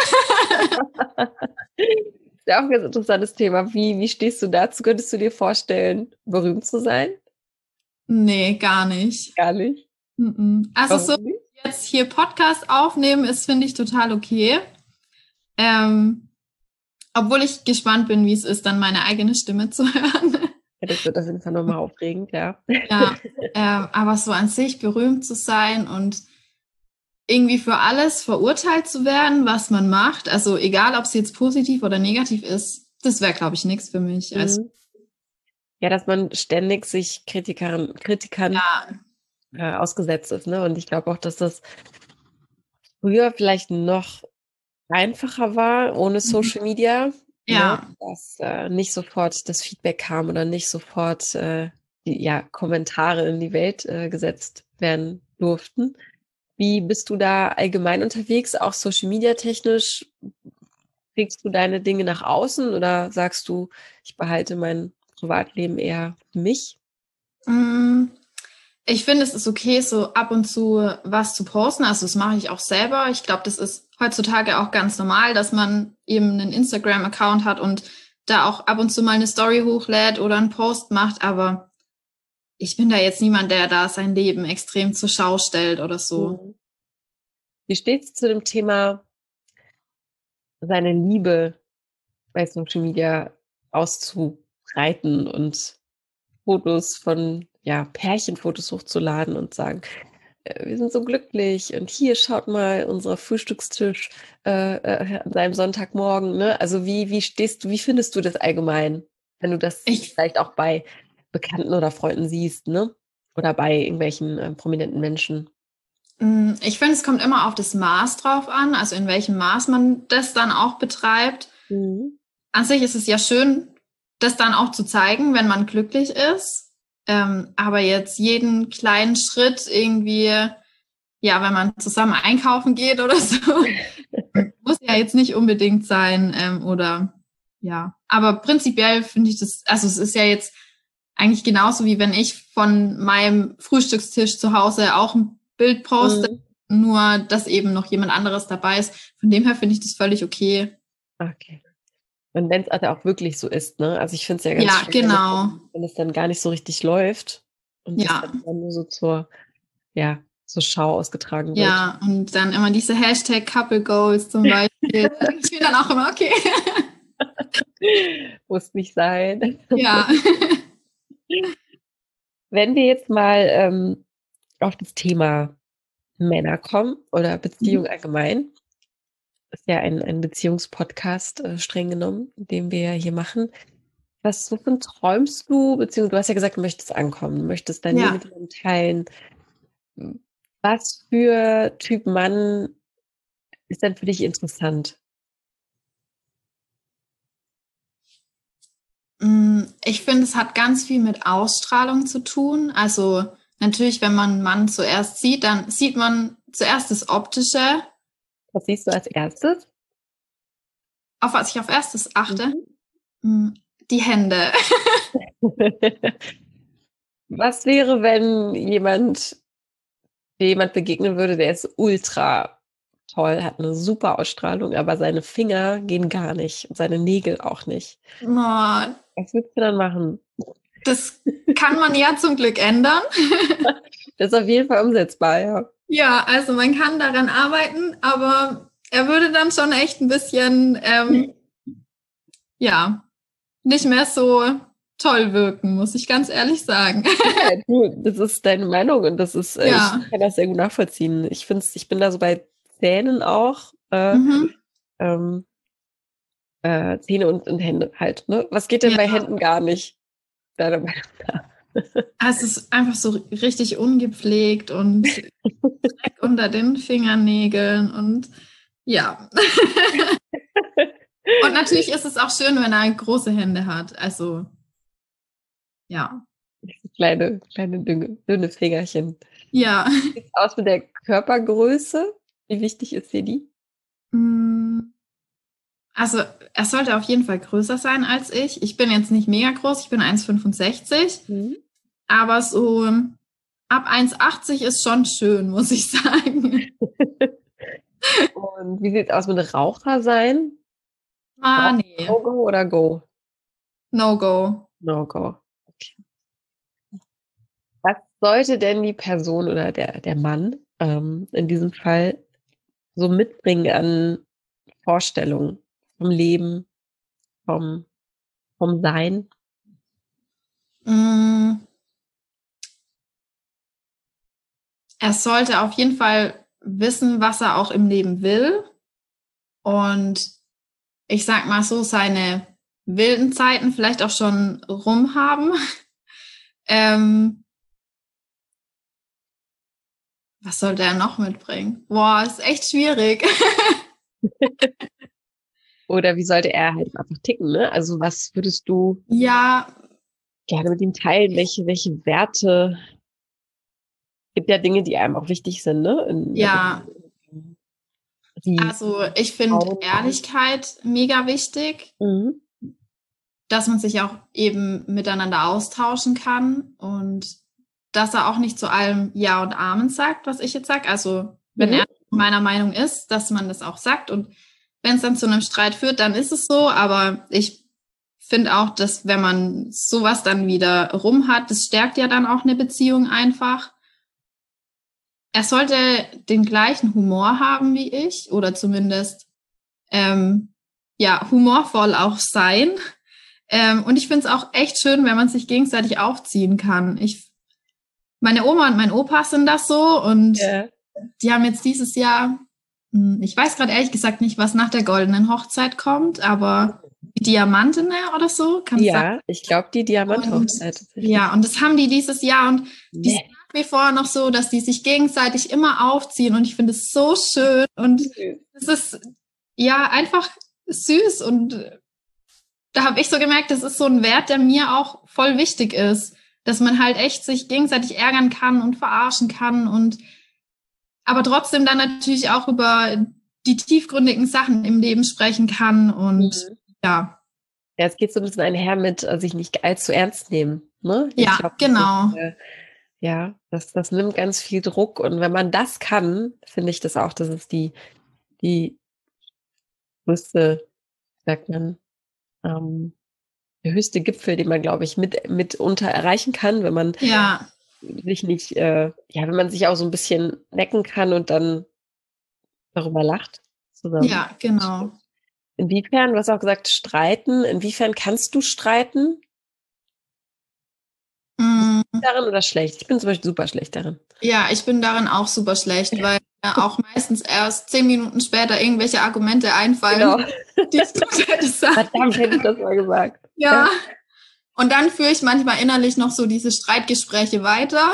Ist ja auch ein ganz interessantes Thema. Wie, wie stehst du dazu? Könntest du dir vorstellen, berühmt zu sein? Nee, gar nicht. Gar nicht. Mhm. Also so Warum nicht? jetzt hier Podcast aufnehmen ist, finde ich total okay. Ähm, obwohl ich gespannt bin, wie es ist, dann meine eigene Stimme zu hören. Ja, das wird auf jeden Fall nochmal aufregend, ja. Ja, äh, aber so an sich berühmt zu sein und irgendwie für alles verurteilt zu werden, was man macht, also egal, ob es jetzt positiv oder negativ ist, das wäre, glaube ich, nichts für mich. Also Mhm. Ja, dass man ständig sich Kritikern, Kritikern ja, äh, ausgesetzt ist, ne? Und ich glaube auch, dass das früher vielleicht noch einfacher war, ohne Social Media, ne? ja. Dass äh, nicht sofort das Feedback kam oder nicht sofort äh, die ja, Kommentare in die Welt äh, gesetzt werden durften. Wie bist du da allgemein unterwegs, auch Social Media technisch? Kriegst du deine Dinge nach außen oder sagst du, ich behalte mein Privatleben eher für mich? Mm, Ich finde, es ist okay, so ab und zu was zu posten. Also das mache ich auch selber. Ich glaube, das ist heutzutage auch ganz normal, dass man eben einen Instagram-Account hat und da auch ab und zu mal eine Story hochlädt oder einen Post macht. Aber ich bin da jetzt niemand, der da sein Leben extrem zur Schau stellt oder so. Mhm. Wie steht's zu dem Thema, seine Liebe bei Social Media auszubreiten und Fotos von, ja, Pärchenfotos hochzuladen und sagen, äh, wir sind so glücklich und hier schaut mal unser Frühstückstisch äh, äh, an seinem Sonntagmorgen, ne? Also wie, wie stehst du, wie findest du das allgemein, wenn du das Ich, vielleicht auch bei Bekannten oder Freunden siehst, ne? Oder bei irgendwelchen äh, prominenten Menschen? mm, ich finde, es kommt immer auf das Maß drauf an, also in welchem Maß man das dann auch betreibt. Mhm. An sich ist es ja schön, das dann auch zu zeigen, wenn man glücklich ist. Ähm, aber jetzt jeden kleinen Schritt irgendwie, ja, wenn man zusammen einkaufen geht oder so, muss ja jetzt nicht unbedingt sein. Ähm, oder ja, aber prinzipiell finde ich das, also es ist ja jetzt eigentlich genauso wie wenn ich von meinem Frühstückstisch zu Hause auch ein Bild poste, Mhm. nur dass eben noch jemand anderes dabei ist. Von dem her finde ich das völlig okay. Okay. Und wenn es also auch wirklich so ist, ne? Also ich finde es ja ganz Ja, schön, wenn es genau. dann, wenn es dann gar nicht so richtig läuft und das Ja. dann immer nur so zur, ja, zur Schau ausgetragen wird. Ja, und dann immer diese Hashtag Couple Goals zum Beispiel. Ich bin dann auch immer, okay. Muss nicht sein. Ja. Wenn wir jetzt mal ähm, auf das Thema Männer kommen oder Beziehung Mhm. allgemein, ist ja ein, ein Beziehungspodcast, äh, streng genommen, den wir hier machen. Was, wovon träumst du, beziehungsweise du hast ja gesagt, du möchtest ankommen, du möchtest dein Leben Ja. mit jemandem teilen. Was für Typ Mann ist denn für dich interessant? Mm, Ich finde, es hat ganz viel mit Ausstrahlung zu tun. Also natürlich, wenn man einen Mann zuerst sieht, dann sieht man zuerst das Optische, Was siehst du als erstes? auf was ich auf erstes achte. Mhm. Mm, Die Hände. Was wäre, wenn jemand, dir jemand begegnen würde, der ist ultra toll, hat eine super Ausstrahlung, aber seine Finger gehen gar nicht und seine Nägel auch nicht. Oh, Was würdest du dann machen? das kann man ja zum Glück ändern. Das ist auf jeden Fall umsetzbar, ja. Ja, also man kann daran arbeiten, aber er würde dann schon echt ein bisschen, ähm, ja, nicht mehr so toll wirken, muss ich ganz ehrlich sagen. Ja, du, das ist deine Meinung und das ist, äh, ich Ja. kann das sehr gut nachvollziehen. Ich finde, ich bin da so bei Zähnen auch, äh, Mhm. ähm, äh, Zähne und, und Hände halt, ne? Was geht denn Ja. bei Händen gar nicht? Deiner Meinung nach? Also es ist einfach so richtig ungepflegt und Dreck unter den Fingernägeln und ja. Und natürlich ist es auch schön, wenn er große Hände hat. Also ja. Kleine, kleine dünne, dünne Fingerchen. Ja. Wie sieht's aus mit der Körpergröße? Wie wichtig ist dir die? Mm, Also er sollte auf jeden Fall größer sein als ich. Ich bin jetzt nicht mega groß, ich bin eins Komma fünfundsechzig, Mhm. aber so ab eins Komma achtzig ist schon schön, muss ich sagen. Und wie sieht's aus mit Raucher sein? Ah, Rauchen nee. No-Go oder Go? No go. No-Go. Okay. Was sollte denn die Person oder der, der Mann ähm, in diesem Fall so mitbringen an Vorstellungen vom Leben, vom, vom Sein? Mm, Er sollte auf jeden Fall wissen, was er auch im Leben will. Und ich sag mal so, seine wilden Zeiten vielleicht auch schon rum haben. Ähm, was sollte er noch mitbringen? Boah, ist echt schwierig. Oder wie sollte er halt einfach ticken, ne? Also was würdest du Ja, gerne mit ihm teilen? Welche, welche Werte? Gibt ja Dinge, die einem auch wichtig sind, ne? In der ja. Beziehung. Die Also ich finde Frauen. Ehrlichkeit mega wichtig, Mhm. dass man sich auch eben miteinander austauschen kann und dass er auch nicht zu allem Ja und Amen sagt, was ich jetzt sage. Also wenn Mhm. er meiner Meinung ist, dass man das auch sagt und wenn es dann zu einem Streit führt, dann ist es so. Aber ich finde auch, dass wenn man sowas dann wieder rum hat, das stärkt ja dann auch eine Beziehung einfach. Er sollte den gleichen Humor haben wie ich oder zumindest ähm, ja humorvoll auch sein. Ähm, und ich finde es auch echt schön, wenn man sich gegenseitig aufziehen kann. Ich, meine Oma und mein Opa sind das so und Ja. die haben jetzt dieses Jahr, ich weiß gerade ehrlich gesagt nicht, was nach der goldenen Hochzeit kommt, aber die Diamantene oder so, kann es sein? Ja, ich glaube, die Und Diamanthochzeit tatsächlich. ja, und das haben die dieses Jahr und die sind Nee. nach wie vor noch so, dass die sich gegenseitig immer aufziehen und ich finde es so schön und es ist ja einfach süß und da habe ich so gemerkt, das ist so ein Wert, der mir auch voll wichtig ist, dass man halt echt sich gegenseitig ärgern kann und verarschen kann und aber trotzdem dann natürlich auch über die tiefgründigen Sachen im Leben sprechen kann und Mhm. ja. Ja, es geht so ein bisschen einher mit äh, sich nicht allzu ernst nehmen, ne? Ich Ja, glaube, das genau. ist, äh, ja, das, das nimmt ganz viel Druck und wenn man das kann, finde ich das auch, das ist die, die größte, sagt man, ähm, der höchste Gipfel, den man, glaube ich, mit mitunter erreichen kann, wenn man Ja, sich nicht, äh, ja, wenn man sich auch so ein bisschen necken kann und dann darüber lacht zusammen. ja, genau. Inwiefern, du hast auch gesagt, streiten. Inwiefern kannst du streiten? Mm, Darin oder schlecht? Ich bin zum Beispiel super schlecht darin. ja, ich bin darin auch super schlecht, weil mir auch meistens erst zehn Minuten später irgendwelche Argumente einfallen, Genau. die du hättest sagen. Verdammt, hätte ich das mal gesagt. Ja. Und dann führe ich manchmal innerlich noch so diese Streitgespräche weiter.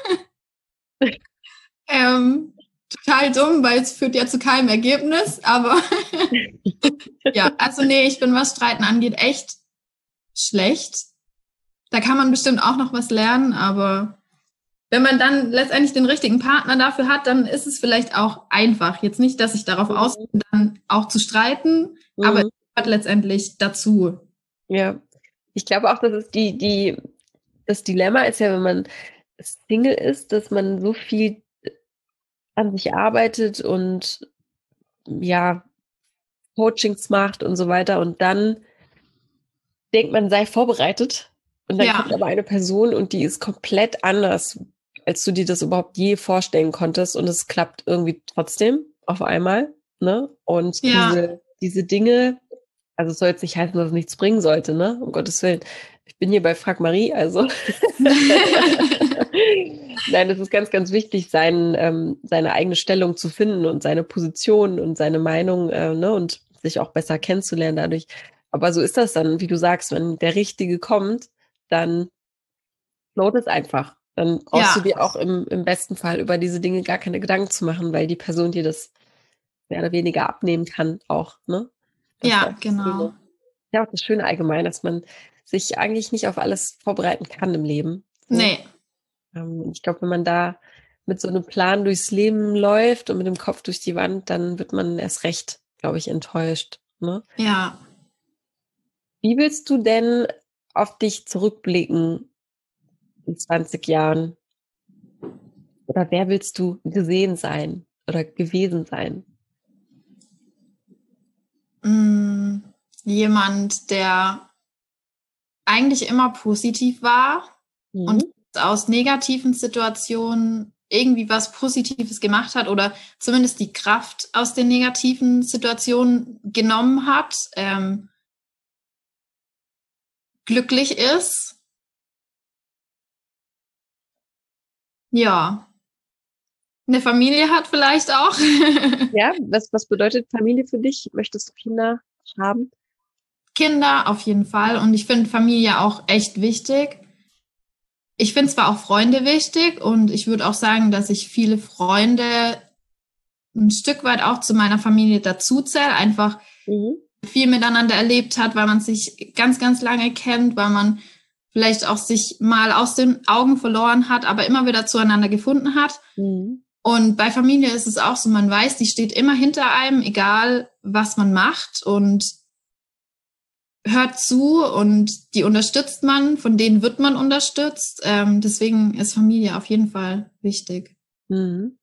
ähm, total dumm, weil es führt ja zu keinem Ergebnis, aber ja, also nee, ich bin, was Streiten angeht, echt schlecht. Da kann man bestimmt auch noch was lernen, aber wenn man dann letztendlich den richtigen Partner dafür hat, dann ist es vielleicht auch einfach. Jetzt nicht, dass ich darauf Mhm. aus bin, dann auch zu streiten, mhm. aber es gehört letztendlich dazu. Ja, ich glaube auch, dass es die, die, das Dilemma ist ja, wenn man Single ist, dass man so viel an sich arbeitet und ja, Coachings macht und so weiter und dann denkt man, sei vorbereitet und dann Ja. kommt aber eine Person und die ist komplett anders, als du dir das überhaupt je vorstellen konntest und es klappt irgendwie trotzdem auf einmal, ne? Und Ja. diese, diese Dinge, also es soll jetzt nicht heißen, dass es nichts bringen sollte, ne? Um Gottes Willen. Ich bin hier bei Frag Marie, also. Nein, es ist ganz, ganz wichtig, sein, ähm, seine eigene Stellung zu finden und seine Position und seine Meinung, äh, ne? Und sich auch besser kennenzulernen dadurch. Aber so ist das dann, wie du sagst, wenn der Richtige kommt, dann float es einfach. Dann brauchst Ja. du dir auch im, im besten Fall über diese Dinge gar keine Gedanken zu machen, weil die Person dir das mehr oder weniger abnehmen kann auch, ne? Das ist Ja, auch das genau. Schöne. Ja, auch das Schöne allgemein, dass man sich eigentlich nicht auf alles vorbereiten kann im Leben. So. Nee. Ähm, ich glaube, wenn man da mit so einem Plan durchs Leben läuft und mit dem Kopf durch die Wand, dann wird man erst recht, glaube ich, enttäuscht. Ne? Ja. Wie willst du denn auf dich zurückblicken in zwanzig Jahren? Oder wer willst du gesehen sein oder gewesen sein? Mm, jemand, der eigentlich immer positiv war Mhm. und aus negativen Situationen irgendwie was Positives gemacht hat oder zumindest die Kraft aus den negativen Situationen genommen hat, ähm, glücklich ist. Ja. Eine Familie hat vielleicht auch. Ja, was, was bedeutet Familie für dich? Möchtest du Kinder haben? Kinder auf jeden Fall. Und ich finde Familie auch echt wichtig. Ich finde zwar auch Freunde wichtig und ich würde auch sagen, dass ich viele Freunde ein Stück weit auch zu meiner Familie dazu zähle, einfach mhm. viel miteinander erlebt hat, weil man sich ganz, ganz lange kennt, weil man vielleicht auch sich mal aus den Augen verloren hat, aber immer wieder zueinander gefunden hat. Mhm. Und bei Familie ist es auch so, man weiß, die steht immer hinter einem, egal was man macht und hört zu und die unterstützt man, von denen wird man unterstützt. Ähm, deswegen ist Familie auf jeden Fall wichtig. Mhm.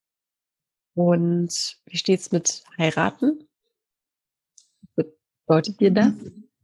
Und wie steht's mit heiraten? Bedeutet dir das?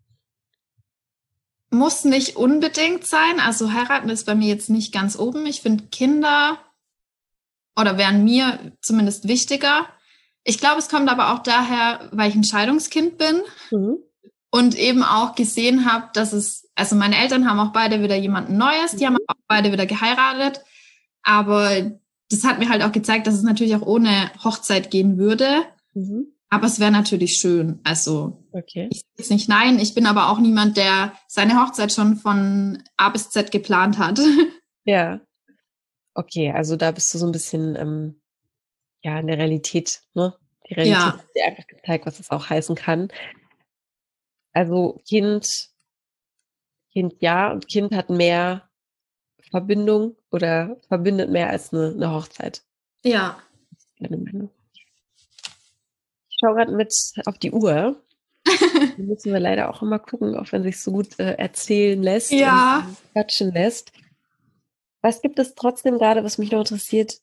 Muss nicht unbedingt sein. Also heiraten ist bei mir jetzt nicht ganz oben. Ich finde Kinder oder wären mir zumindest wichtiger. Ich glaube, es kommt aber auch daher, weil ich ein Scheidungskind bin. Mhm. Und eben auch gesehen habe, dass es, also meine Eltern haben auch beide wieder jemanden Neues, die haben auch beide wieder geheiratet, aber das hat mir halt auch gezeigt, dass es natürlich auch ohne Hochzeit gehen würde, mhm. aber es wäre natürlich schön, also okay. Ich sage jetzt nicht nein, ich bin aber auch niemand, der seine Hochzeit schon von A bis Z geplant hat. Ja, okay, also da bist du so ein bisschen, ähm, ja, in der Realität, ne? Die Realität ja. hat dir einfach gezeigt, was es auch heißen kann. Also Kind, Kind ja, und Kind hat mehr Verbindung oder verbindet mehr als eine, eine Hochzeit. Ja. Ich schaue gerade mit auf die Uhr. Da müssen wir leider auch immer gucken, auch wenn sich so gut äh, erzählen lässt ja. und quatschen lässt. Was gibt es trotzdem gerade, was mich noch interessiert,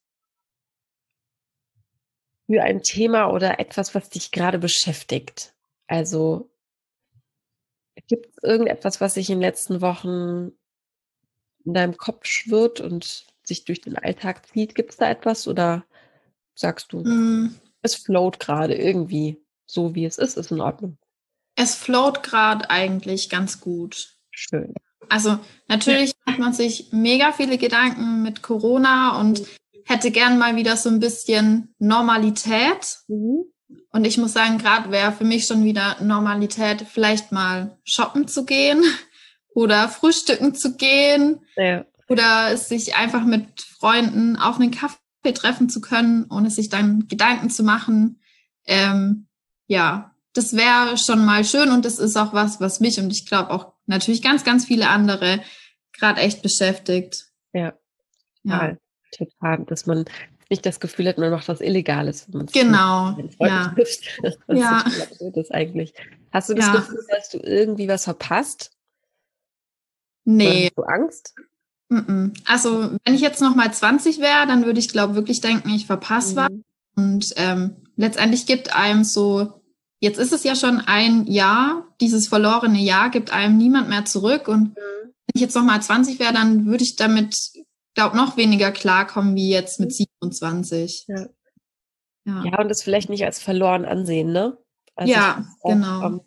für ein Thema oder etwas, was dich gerade beschäftigt? Also gibt es irgendetwas, was sich in den letzten Wochen in deinem Kopf schwirrt und sich durch den Alltag zieht? Gibt es da etwas oder sagst du, mm. es float gerade irgendwie so, wie es ist, ist in Ordnung? Es float gerade eigentlich ganz gut. Schön. Also natürlich macht man sich mega viele Gedanken mit Corona und hätte gern mal wieder so ein bisschen Normalität. Mhm. Und ich muss sagen, gerade wäre für mich schon wieder Normalität, vielleicht mal shoppen zu gehen oder frühstücken zu gehen Ja. oder sich einfach mit Freunden auf einen Kaffee treffen zu können, ohne sich dann Gedanken zu machen. Ähm, ja, das wäre schon mal schön und das ist auch was, was mich und ich glaube auch natürlich ganz, ganz viele andere gerade echt beschäftigt. Ja, Ja, total. Total. Dass man nicht das Gefühl hat, man macht was Illegales, wenn man sich genau. mit Freunden Ja, trifft. Das ja, total absurd ist eigentlich. Hast du das ja. Gefühl, dass du irgendwie was verpasst? Oder Nee. hast du Angst? Mm-mm. Also wenn ich jetzt noch mal zwanzig wäre, dann würde ich glaube wirklich denken, ich verpasse was. Mhm. Und ähm, letztendlich gibt einem so, jetzt ist es ja schon ein Jahr, dieses verlorene Jahr gibt einem niemand mehr zurück. Und wenn ich jetzt noch mal zwanzig wäre, dann würde ich damit, glaube noch weniger klarkommen wie jetzt mit siebenundzwanzig. Ja. Ja, Ja, und das vielleicht nicht als verloren ansehen, ne? Also ich ja, finde es auch, genau. ähm,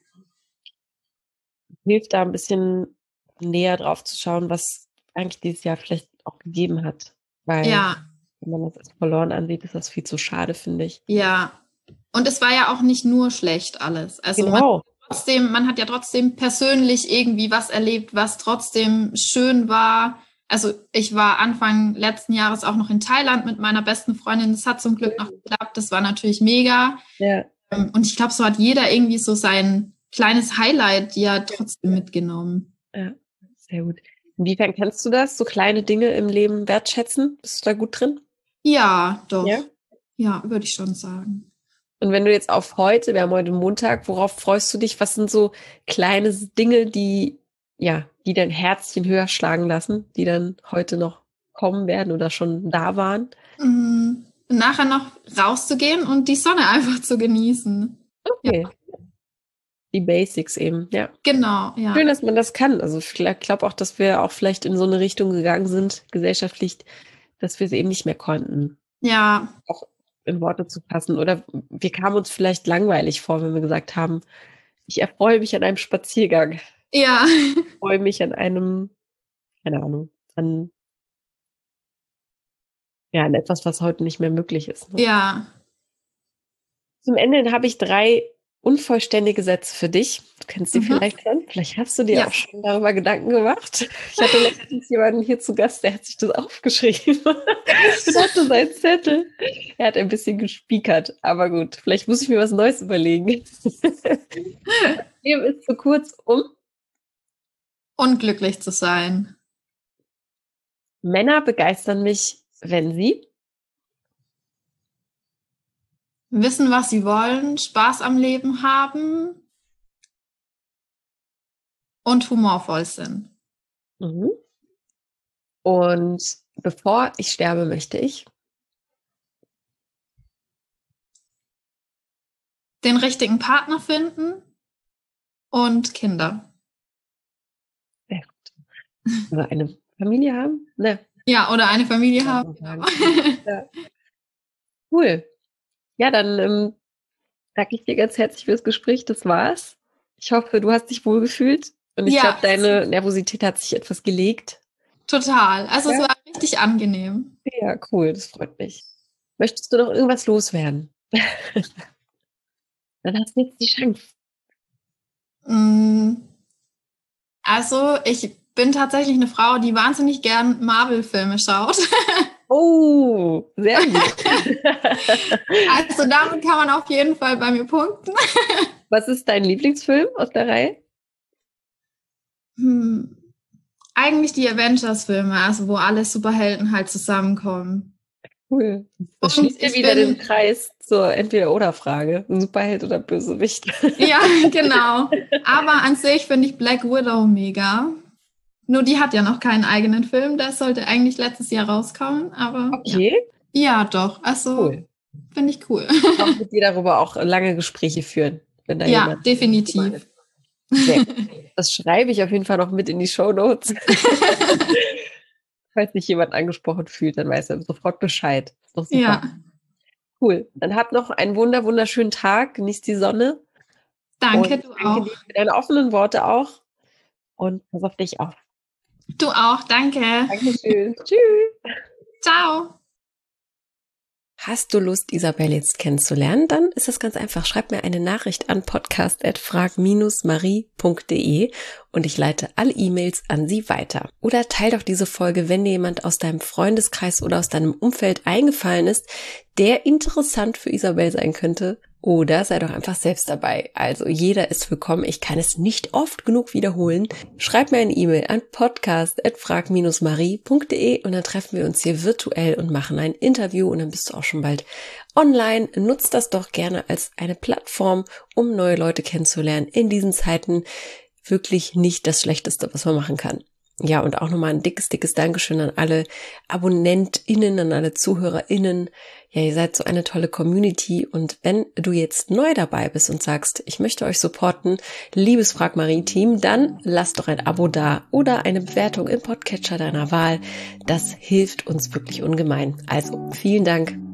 hilft da ein bisschen näher drauf zu schauen, was eigentlich dieses Jahr vielleicht auch gegeben hat. Weil Ja, wenn man das als verloren ansieht, ist das viel zu schade, finde ich. ja. Und es war ja auch nicht nur schlecht alles. Also man Genau. trotzdem, man hat ja trotzdem persönlich irgendwie was erlebt, was trotzdem schön war. Also ich war Anfang letzten Jahres auch noch in Thailand mit meiner besten Freundin. Das hat zum Glück noch geklappt. Das war natürlich mega. Ja. Und ich glaube, so hat jeder irgendwie so sein kleines Highlight ja trotzdem mitgenommen. Ja, sehr gut. Inwiefern kannst du das, so kleine Dinge im Leben wertschätzen? Bist du da gut drin? Ja, doch. Ja. Ja, würde ich schon sagen. Und wenn du jetzt auf heute, wir haben heute Montag, worauf freust du dich? Was sind so kleine Dinge, die, ja, die dein Herzchen höher schlagen lassen, die dann heute noch kommen werden oder schon da waren? Mhm. Nachher noch rauszugehen und die Sonne einfach zu genießen. Okay. Die Basics eben, ja. Genau, ja. Schön, dass man das kann. Also ich glaube auch, dass wir auch vielleicht in so eine Richtung gegangen sind, gesellschaftlich, dass wir es eben nicht mehr konnten, Ja, auch in Worte zu fassen. Oder wir kamen uns vielleicht langweilig vor, wenn wir gesagt haben, ich erfreue mich an einem Spaziergang. ja, Ich erfreue mich an einem, keine Ahnung, an, ja, an etwas, was heute nicht mehr möglich ist. Ne? ja. Zum Ende habe ich drei unvollständige Sätze für dich. Du kennst die Mhm. vielleicht schon. Vielleicht hast du dir Ja. auch schon darüber Gedanken gemacht. Ich hatte letztens jemanden hier zu Gast, der hat sich das aufgeschrieben und hatte seinen Zettel. Er hat ein bisschen gespiekert, aber gut, vielleicht muss ich mir was Neues überlegen. Das Leben ist zu kurz, um Unglücklich zu sein. Männer begeistern mich, wenn sie Wissen, was sie wollen, Spaß am Leben haben und humorvoll sind. Mhm. Und bevor ich sterbe, möchte ich Den richtigen Partner finden und Kinder. sehr gut. Oder eine Familie haben? Ne. Ja, oder eine Familie Ja, haben. sagen. Ja. Cool. Ja, dann ähm, danke ich dir ganz herzlich fürs Gespräch. Das war's. Ich hoffe, du hast dich wohlgefühlt. Und ich Ja. glaube, deine Nervosität hat sich etwas gelegt. Total. Also Ja. es war richtig angenehm. Ja, cool. Das freut mich. Möchtest du noch irgendwas loswerden? Dann hast du jetzt die Chance. Mm, Also ich bin tatsächlich eine Frau, die wahnsinnig gern Marvel-Filme schaut. Oh, sehr gut. Also damit kann man auf jeden Fall bei mir punkten. Was ist dein Lieblingsfilm aus der Reihe? Hm. Eigentlich die Avengers-Filme, also wo alle Superhelden halt zusammenkommen. Cool. Das Und schließt ja ich wieder bin- den Kreis zur Entweder-Oder-Frage. Superheld oder Bösewicht. Ja, genau. Aber an sich finde ich Black Widow mega. Nur die hat ja noch keinen eigenen Film. Der sollte eigentlich letztes Jahr rauskommen. Aber Okay, ja, ja doch. Also cool. finde ich cool. Ich kann mit dir darüber auch lange Gespräche führen, wenn da Ja, jemand definitiv. Sehr gut. Das schreibe ich auf jeden Fall noch mit in die Shownotes. Falls sich jemand angesprochen fühlt, dann weiß er sofort Bescheid. Ist doch super. Ja, Cool. Dann habt noch einen wunder, wunderschönen Tag. Genießt die Sonne. Danke, und du danke auch. dir für deine offenen Worte auch. Und pass auf dich auf. Du auch, danke. Dankeschön. Tschüss. Ciao. Hast du Lust, Isabel jetzt kennenzulernen? Dann ist das ganz einfach. Schreib mir eine Nachricht an podcast at frag Bindestrich marie punkt de und ich leite alle E-Mails an sie weiter. Oder teil doch diese Folge, wenn dir jemand aus deinem Freundeskreis oder aus deinem Umfeld eingefallen ist, der interessant für Isabel sein könnte. Oder sei doch einfach selbst dabei. Also jeder ist willkommen. Ich kann es nicht oft genug wiederholen. Schreib mir eine E-Mail an podcast at frag Bindestrich marie punkt de und dann treffen wir uns hier virtuell und machen ein Interview und dann bist du auch schon bald online. Nutzt das doch gerne als eine Plattform, um neue Leute kennenzulernen. In diesen Zeiten wirklich nicht das Schlechteste, was man machen kann. Ja, und auch nochmal ein dickes, dickes Dankeschön an alle AbonnentInnen, an alle ZuhörerInnen. Ja, ihr seid so eine tolle Community und wenn du jetzt neu dabei bist und sagst, ich möchte euch supporten, liebes Frag Marie Team, dann lasst doch ein Abo da oder eine Bewertung im Podcatcher deiner Wahl. Das hilft uns wirklich ungemein. Also, vielen Dank.